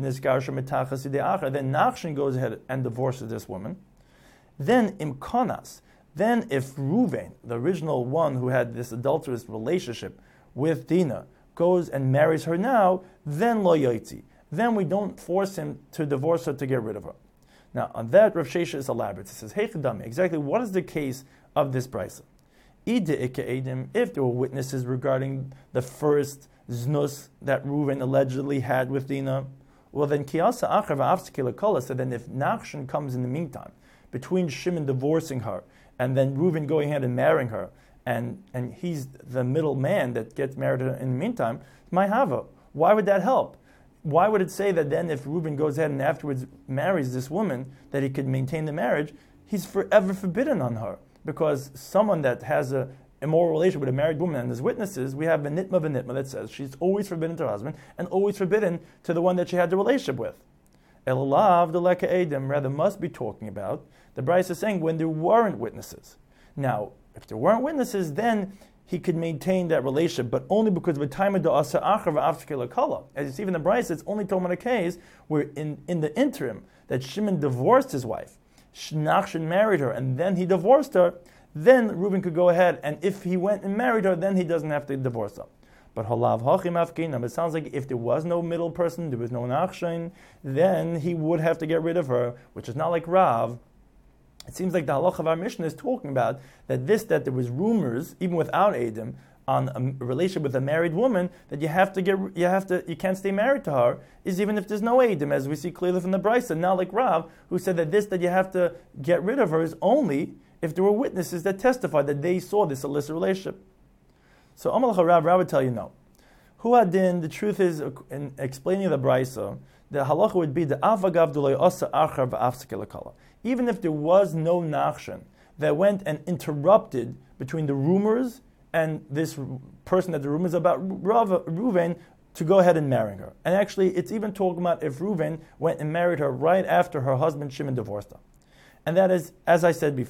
Nachshon goes ahead and divorces this woman. Then Imkonas, then if Reuven, the original one who had this adulterous relationship with Dinah, goes and marries her now, then lo yotzi. Then we don't force him to divorce her to get rid of her. Now, on that, Rav Sheshes elaborates. He says, hey Chadami, exactly what is the case of this brisa? If there were witnesses regarding the first znus that Reuven allegedly had with Dinah, well then kiyasa achar v'afseke lekala, so then if Nachshon comes in the meantime, between Shimon divorcing her and then Reuven going ahead and marrying her, and he's the middle man that gets married to her in the meantime, my hava, why would that help? Why would it say that then if Reuben goes ahead and afterwards marries this woman, that he could maintain the marriage? He's forever forbidden on her. Because someone that has an immoral relationship with a married woman, and there's witnesses, we have a nitma that says she's always forbidden to her husband and always forbidden to the one that she had the relationship with. Elalav the leka edim, rather must be talking about, the Bryce is saying when there weren't witnesses. Now, if there weren't witnesses, then he could maintain that relationship, but only because of a time of the asa achar v'afseke lekala. As you see in the Bryce, it's only talking about a case where in the interim that Shimon divorced his wife, Nachshon married her, and then he divorced her, then Reuben could go ahead, and if he went and married her, then he doesn't have to divorce her. But halav hachim afkinam, it sounds like if there was no middle person, there was no Nachshon, then he would have to get rid of her, which is not like Rav. It seems like the halach of our Mishnah is talking about that there was rumors, even without Adam, on a relationship with a married woman, that you can't stay married to her, is even if there's no Adam, as we see clearly from the Brisa, not like Rav, who said that you have to get rid of her is only if there were witnesses that testified that they saw this illicit relationship. So Amal Rav would tell you no. Hu Adin, the truth is, in explaining the Brisa, the halacha would be the avagav d'lo asa achar v'afseke lekala. Even if there was no Nachshon that went and interrupted between the rumors and this person that the rumors about Reuven to go ahead and marry her. And actually, it's even talking about if Reuven went and married her right after her husband Shimon divorced her. And that is, as I said before,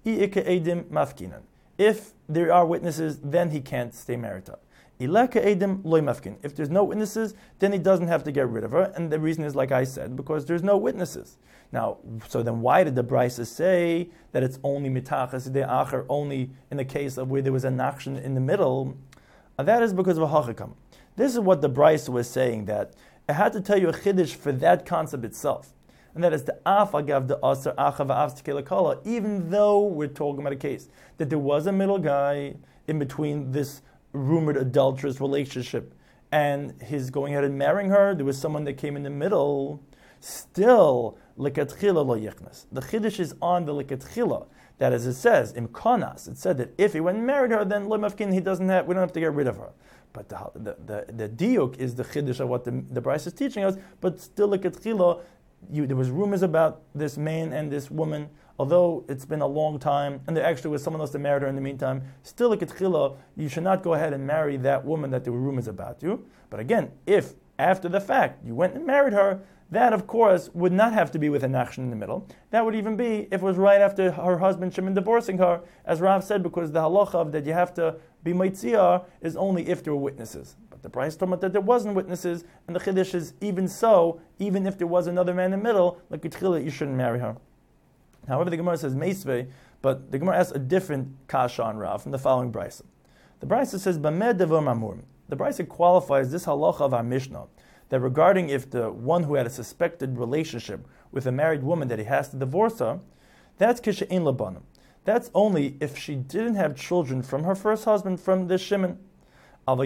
I'ika edim mafkinan. If there are witnesses, then he can't stay married to her. Ileka edim loy mafkin. If there's no witnesses, then he doesn't have to get rid of her. And the reason is, like I said, because there's no witnesses. Now, so then why did the Brisa say that it's only mitachas de acher, only in the case of where there was a nachshin in the middle? That is because of a hachakam. This is what the Brisa was saying, that it had to tell you a chiddush for that concept itself. And that is the af agav the aser acha v'av t'kelakala, even though we're talking about a case that there was a middle guy in between this rumored adulterous relationship and his going ahead and marrying her, there was someone that came in the middle, still likatchila lo yichnas. The chiddush is on the likatchila, that as it says, im konas, it said that if he went and married her, then lo mafkin, we don't have to get rid of her. But the diuk is the chiddush of what the Brisa is teaching us, but still likatchila, there was rumors about this man and this woman, although it's been a long time, and there actually was someone else that married her in the meantime. Still, like Ketchila, you should not go ahead and marry that woman that there were rumors about you. But again, if after the fact you went and married her, that of course would not have to be with a nachshin in the middle. That would even be if it was right after her husband Shimon divorcing her, as Rav said, because the halacha of that you have to be meitzia is only if there were witnesses. The Brisa told me that there wasn't witnesses, and the chiddush is even so, even if there was another man in the middle, like Yitchila, you shouldn't marry her. However, the Gemara says meisvei, but the Gemara asks a different kasha on Rav from the following Brisa. The Brisa says Bamed devor mamur. The Brisa qualifies this halacha of our Mishnah that regarding if the one who had a suspected relationship with a married woman that he has to divorce her, that's kishein labanim. That's only if she didn't have children from her first husband, from this Shimon. But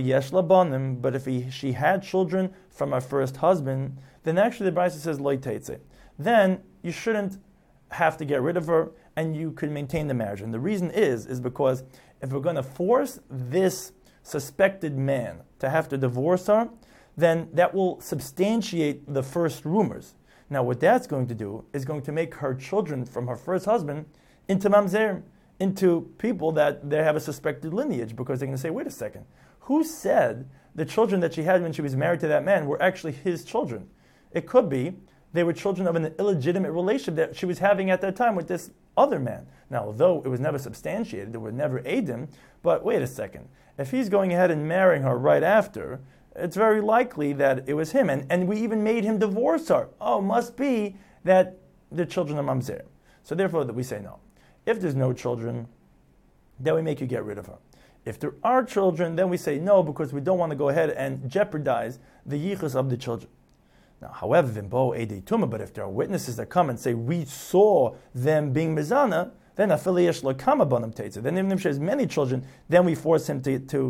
if she had children from her first husband, then actually the Brisa says loy teitze. Then you shouldn't have to get rid of her, and you could maintain the marriage. And the reason is because if we're going to force this suspected man to have to divorce her, then that will substantiate the first rumors. Now, what that's going to do is going to make her children from her first husband into mamzerim, into people that they have a suspected lineage, because they're going to say, wait a second, who said the children that she had when she was married to that man were actually his children? It could be they were children of an illegitimate relationship that she was having at that time with this other man. Now, although it was never substantiated, there were never Adim, but wait a second. If he's going ahead and marrying her right after, it's very likely that it was him. And we even made him divorce her. Oh, must be that the children are mamzer. So therefore, we say no. If there's no children, then we make you get rid of her. If there are children, then we say no, because we don't want to go ahead and jeopardize the yichus of the children. Now, however, vimbo edei tuma, but if there are witnesses that come and say we saw them being mizana, then afiliyesh lokama banam teitze. Then even if she has many children, then we force him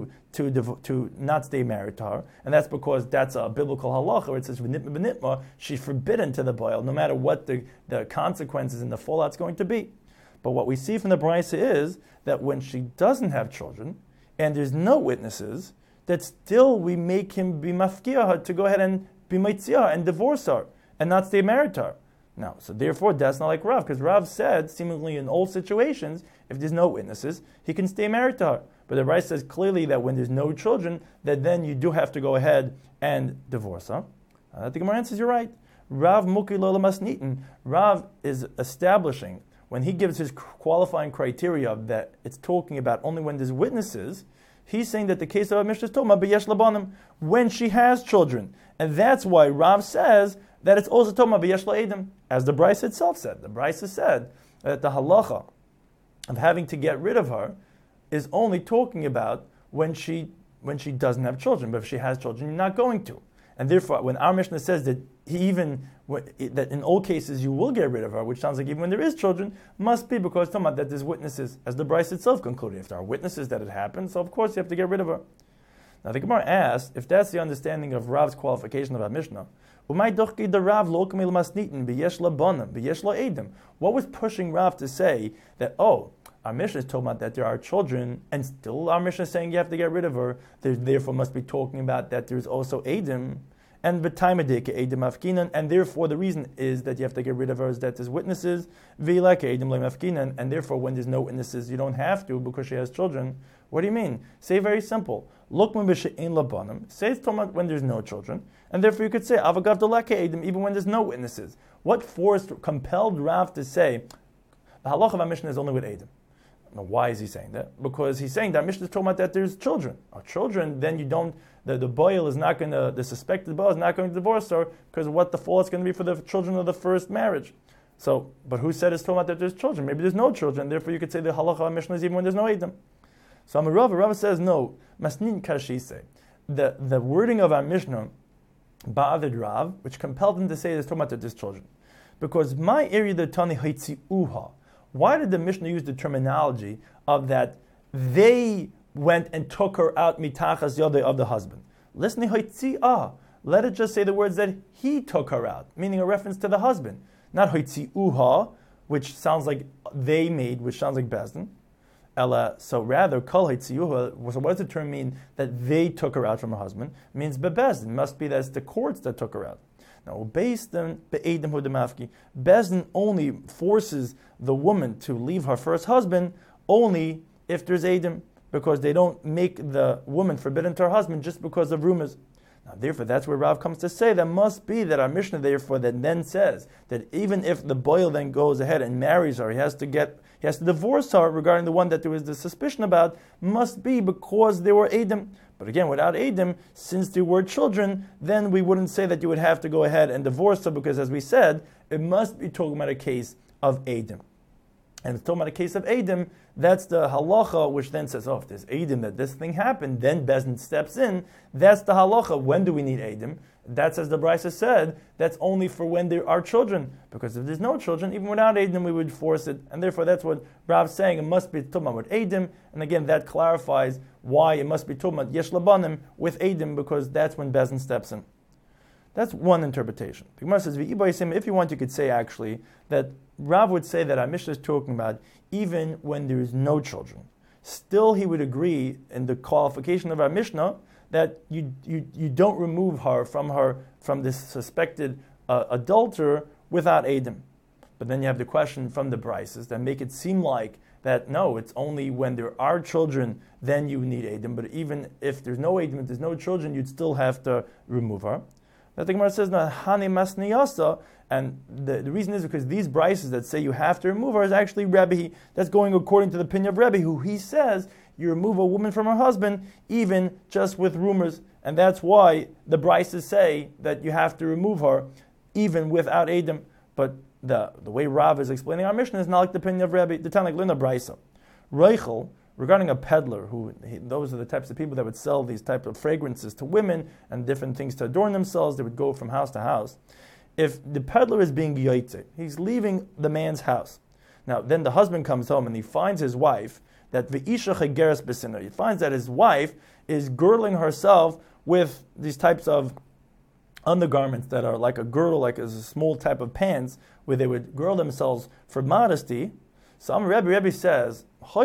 to not stay married to her, and that's because that's a biblical halacha where it says v'nitma b'nitma, she's forbidden to the boil, no matter what the consequences and the fallout's going to be. But what we see from the Brisa is that when she doesn't have children, and there's no witnesses, that still we make him be mafkiah to go ahead and be maitziyah and divorce her and not stay married to her. Now, so therefore that's not like Rav, because Rav said, seemingly in all situations, if there's no witnesses, he can stay married to her. But the Brisa says clearly that when there's no children, that then you do have to go ahead and divorce her. I think the Gemara answers, you're right. Rav muki lo lamasnitin. Rav is establishing, when he gives his qualifying criteria that it's talking about only when there's witnesses, he's saying that the case of Mishnah is talking about b'yesh labanim, when she has children. And that's why Rav says that it's also talking about b'yesh la'edim, as the Brisa itself said. The Brisa said that the halacha of having to get rid of her is only talking about when she doesn't have children. But if she has children, you're not going to. And therefore, when our Mishnah says that that in all cases you will get rid of her, which sounds like even when there is children, must be because talking about that there's witnesses, as the Brisa itself concluded. If there are witnesses that it happened, so of course you have to get rid of her. Now the Gemara asks, if that's the understanding of Rav's qualification of our Mishnah, what was pushing Rav to say that, our Mishnah is talking about that there are children, and still our Mishnah is saying you have to get rid of her, therefore must be talking about that there's also Eidim, and and therefore the reason is that you have to get rid of her is that there's witnesses, and therefore when there's no witnesses you don't have to because she has children. What do you mean? Say very simple. Say it's talking about when there's no children, and therefore you could say even when there's no witnesses. What forced, compelled Rav to say The halacha of our Mishnah is only with Eidim. Now, why is he saying that? Because he's saying that Mishnah is talking about that there's children. Children, then you don't, the boil is not going to, the suspected boil is not going to divorce her because what the fault is going to be for the children of the first marriage. So, but who said it's talking about that there's children? Maybe there's no children, therefore you could say the halacha of Mishnah is even when there's no Eidim. So Rava says, no, masnin kashise. The wording of our Mishnah bothered Rav, which compelled him to say it's talking about that there's children. Because my area the tani haitzi uha. Why did the Mishnah use the terminology of that they went and took her out mitachas yodei of the husband? Listen, let it just say the words that he took her out, meaning a reference to the husband. Not haitzi uha, which sounds like they made, which sounds like Bezdin. So rather, kol haitzi uha, so what does the term mean that they took her out from her husband? It means bebezdin. Must be that it's the courts that took her out. Now, Bezdin only forces the woman to leave her first husband only if there's Eidim, because they don't make the woman forbidden to her husband just because of rumors. Now, therefore, that's where Rav comes to say that must be that our Mishnah, therefore, that then says that even if the boil then goes ahead and marries her, he has to divorce her regarding the one that there was the suspicion about, must be because there were Eidim. But again, without Eidim, since there were children, then we wouldn't say that you would have to go ahead and divorce her, because as we said, it must be talking about a case of Eidim. And it's talking about a case of Eidim, that's the halacha, which then says, if there's Eidim that this thing happened, then Bezdin steps in. That's the halacha. When do we need Eidim? That's, as the Brisa said, that's only for when there are children. Because if there's no children, even without Eidim, we would force it. And therefore, that's what Rav's saying. It must be talking about with Eidim. And again, that clarifies why it must be talking about Yesh Labanim with Eidim, because that's when Bezdin steps in. That's one interpretation. The Gemara says, if you want, you could say actually that Rav would say that our Mishnah is talking about even when there is no children. Still, he would agree in the qualification of our Mishnah that you don't remove her from this suspected adulterer without Eidim. But then you have the question from the Brises that make it seem like that no, it's only when there are children then you need Eidim. But even if there's no Eidim, if there's no children, you'd still have to remove her. That the Gemara says, "No, Hani Masniyasa," and the reason is because these brises that say you have to remove her is actually Rebbe. That's going according to the opinion of Rebbe, who he says you remove a woman from her husband even just with rumors, and that's why the brises say that you have to remove her even without Eidim. But the way Rav is explaining our Mishnah is not like the opinion of Rebbe. The time like Lina Brisa, Reichel. Regarding a peddler, those are the types of people that would sell these types of fragrances to women and different things to adorn themselves. They would go from house to house. If the peddler is being yoytze, he's leaving the man's house. Now, then the husband comes home and he finds his wife, that v'isha chegeres b'sinah. He finds that his wife is girdling herself with these types of undergarments that are like a girdle, like a small type of pants, where they would girdle themselves for modesty. So Rebbe says,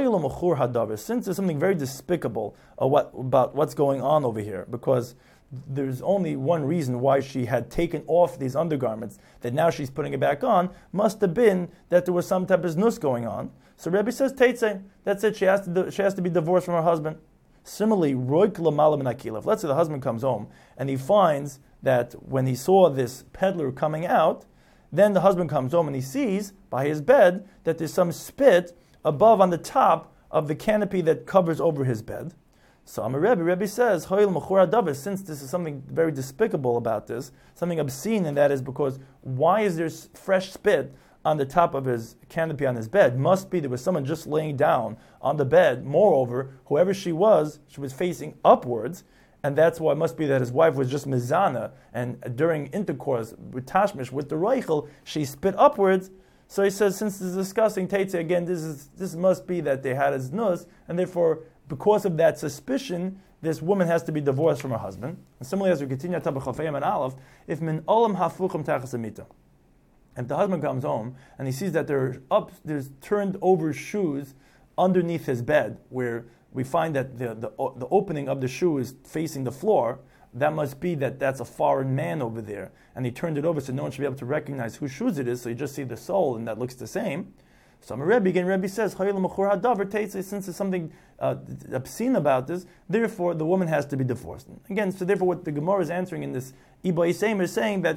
since there's something very despicable about what's going on over here, because there's only one reason why she had taken off these undergarments, that now she's putting it back on, must have been that there was some type of znus going on. So Rebbe says, Teitze, that's it, she has to be divorced from her husband. Similarly, let's say the husband comes home and he finds that when he saw this peddler coming out, then the husband comes home and he sees by his bed that there's some spit above on the top of the canopy that covers over his bed. So Rebbe says, since this is something very despicable about this, something obscene, and that is because why is there fresh spit on the top of his canopy on his bed? Must be there was someone just laying down on the bed. Moreover, whoever she was facing upwards. And that's why it must be that his wife was just mizana, and during intercourse with Tashmish, with the Reichel, she spit upwards. So he says, since this is discussing Teitze, again, this must be that they had a znus, and therefore, because of that suspicion, this woman has to be divorced from her husband. And similarly, as we continue at Tabachafayim and Aleph, if min olam hafuchim tachas amita, if the husband comes home and he sees that there's turned over shoes underneath his bed, where we find that the opening of the shoe is facing the floor, that must be that's a foreign man over there. And he turned it over so no one should be able to recognize whose shoes it is, so you just see the sole and that looks the same. So Rebbe says, since there's something obscene about this, therefore the woman has to be divorced. Again, so therefore what the Gemara is answering in this Iba Yisrael is saying that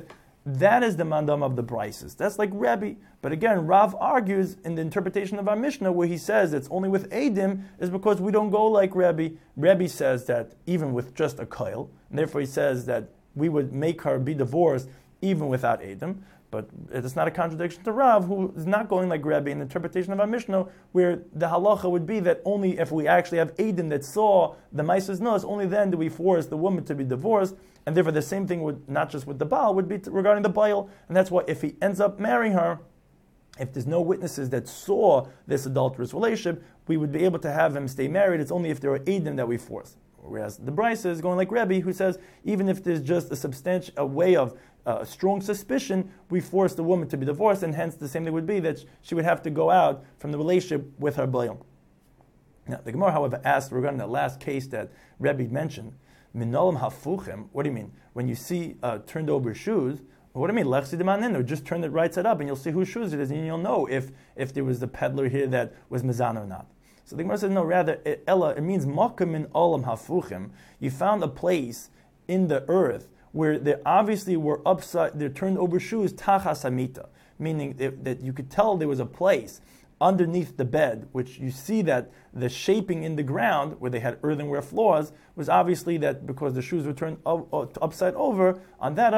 that is the mandam of the Brises. That's like Rebbe. But again, Rav argues in the interpretation of our Mishnah where he says it's only with Eidim is because we don't go like Rebbe. Rebbe says that even with just a koil, and therefore he says that we would make her be divorced even without Eidim. But it's not a contradiction to Rav, who is not going like Rebbe in the interpretation of our Mishnah, where the halacha would be that only if we actually have Eidim that saw the Maisas Nos, only then do we force the woman to be divorced. And therefore the same thing would, not just with the Baal, would be regarding the Baal. And that's why if he ends up marrying her, if there's no witnesses that saw this adulterous relationship, we would be able to have him stay married. It's only if there are Eidim that we force. Whereas the Brisa is going like Rebbe, who says even if there's just a way of strong suspicion, we force the woman to be divorced, and hence the same thing would be that she would have to go out from the relationship with her Baal. Now, the Gemara, however, asked regarding the last case that Rebbe mentioned, Minolam hafuchim, what do you mean? When you see turned over shoes, what do you mean? Lechsi demaninu, just turn it right side up and you'll see whose shoes it is, and you'll know if there was a peddler here that was mezana or not. So the Gemara says, no, rather, it means makom in olam hafuchim. You found a place in the earth where there obviously were they're turned over shoes, tachas hamita, meaning that you could tell there was a place underneath the bed, which you see that the shaping in the ground, where they had earthenware floors, was obviously that because the shoes were turned upside over. On that,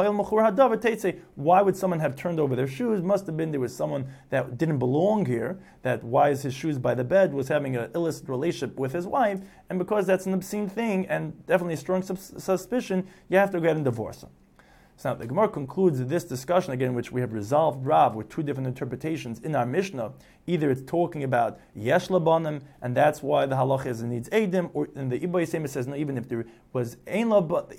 why would someone have turned over their shoes? Must have been there was someone that didn't belong here, that why is his shoes by the bed, was having an illicit relationship with his wife, and because that's an obscene thing, and definitely a strong suspicion, you have to go ahead and divorce him. So now the Gemara concludes this discussion, again, which we have resolved Rav with two different interpretations in our Mishnah. Either it's talking about Yesh Labanim, and that's why the halacha is it needs Eidim, or in the Ibay Sema says, no, even if there's Ein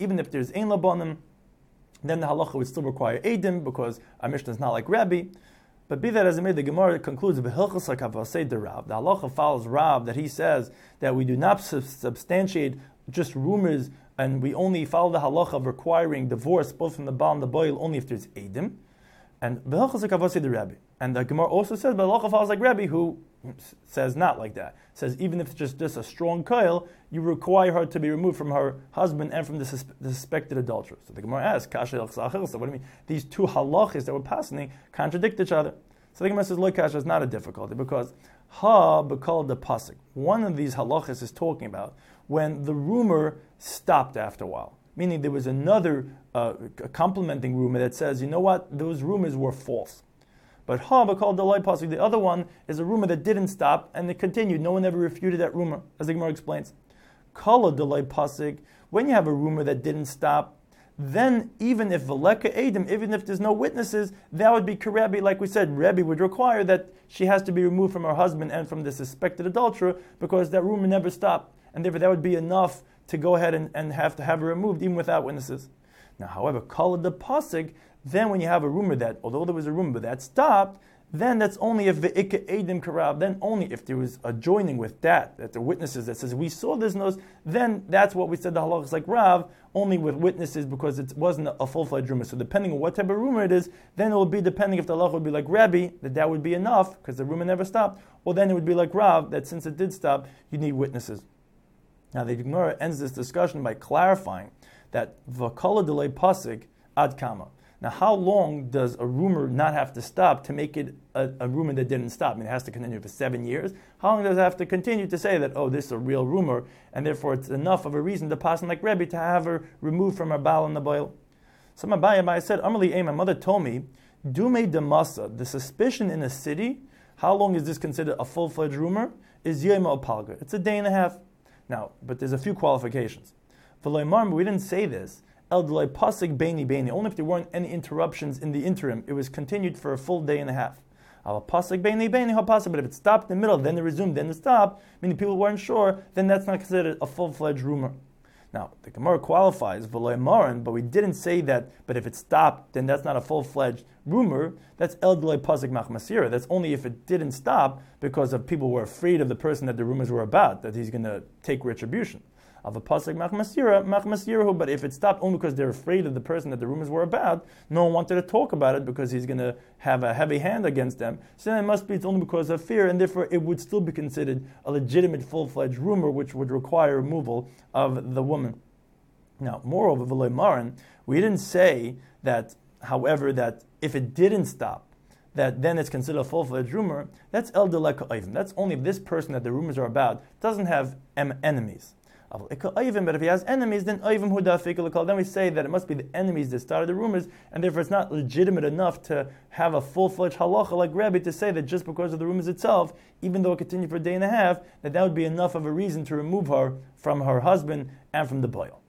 Labanim, then the halacha would still require Eidim, because our Mishnah is not like Rabbi. But be that as it may, the Gemara concludes with Hilchos HaKavasei de Rav. The halacha follows Rav, that he says that we do not substantiate just rumors, and we only follow the halacha of requiring divorce both from the Baal and the Boil only if there's Eidim. And the Rabbi. And the Gemara also says, but halacha follows like Rabbi, who says not like that. Says even if it's just a strong koil, you require her to be removed from her husband and from the suspected adulterer. So the Gemara asks, what do you mean? These two halachas that were passing contradict each other. So the Gemara says, look, Kasha is not a difficulty, because ha b'kol the pasuk. One of these halachas is talking about when the rumor stopped after a while, meaning there was another complementing rumor that says, you know what, those rumors were false. But ha b'kol the loy pasuk, the other one is a rumor that didn't stop and it continued. No one ever refuted that rumor, as the Gemara explains. Kol the loy pasuk, when you have a rumor that didn't stop, then even if veleka edim, even if there's no witnesses, that would be Rebbe. Like we said, Rebbe would require that she has to be removed from her husband and from the suspected adulterer, because that rumor never stopped. And therefore that would be enough to go ahead and have to have her removed even without witnesses. Now, however, kol the pasuk, then when you have a rumor that, although there was a rumor that stopped, then that's only if ve'ika edim karab, then only if there was a joining with that the witnesses that says we saw this nose, then that's what we said the halach is like Rav, only with witnesses, because it wasn't a full-fledged rumor. So depending on what type of rumor it is, then it will be depending if the halach would be like Rabbi, that would be enough because the rumor never stopped, or then it would be like Rav, that since it did stop, you need witnesses. Now the Gemara ends this discussion by clarifying that v'kol delay pasuk ad kama. Now, how long does a rumor not have to stop to make it a rumor that didn't stop? I mean, it has to continue for 7 years. How long does it have to continue to say that, oh, this is a real rumor, and therefore it's enough of a reason to pass on like Rebbe to have her removed from her Baal and the Boil? So my Abaye said, Amali, my mother told me, Dume Damasa, the suspicion in a city, how long is this considered a full-fledged rumor? Is Yema Opalga. It's a day and a half. Now, but there's a few qualifications. We didn't say this. Only if there weren't any interruptions in the interim, it was continued for a full day and a half. But if it stopped in the middle, then it resumed, then it stopped, meaning people weren't sure, then that's not considered a full-fledged rumor. Now, the Gemara qualifies, but we didn't say that, but if it stopped, then that's not a full-fledged rumor. That's that's only if it didn't stop because of people were afraid of the person that the rumors were about, that he's going to take retribution. Of a pasuk machmasirahu, but if it stopped only because they're afraid of the person that the rumors were about, no one wanted to talk about it because he's going to have a heavy hand against them. So then it must be it's only because of fear, and therefore it would still be considered a legitimate full-fledged rumor, which would require removal of the woman. Now, moreover, we didn't say that however, that if it didn't stop, that then it's considered a full-fledged rumor, that's el deleka oivim. That's only if this person that the rumors are about doesn't have enemies. But if he has enemies, then oivim huda. Then we say that it must be the enemies that started the rumors, and therefore it's not legitimate enough to have a full-fledged halacha like Rabbi to say that just because of the rumors itself, even though it continued for a day and a half, that would be enough of a reason to remove her from her husband and from the boil.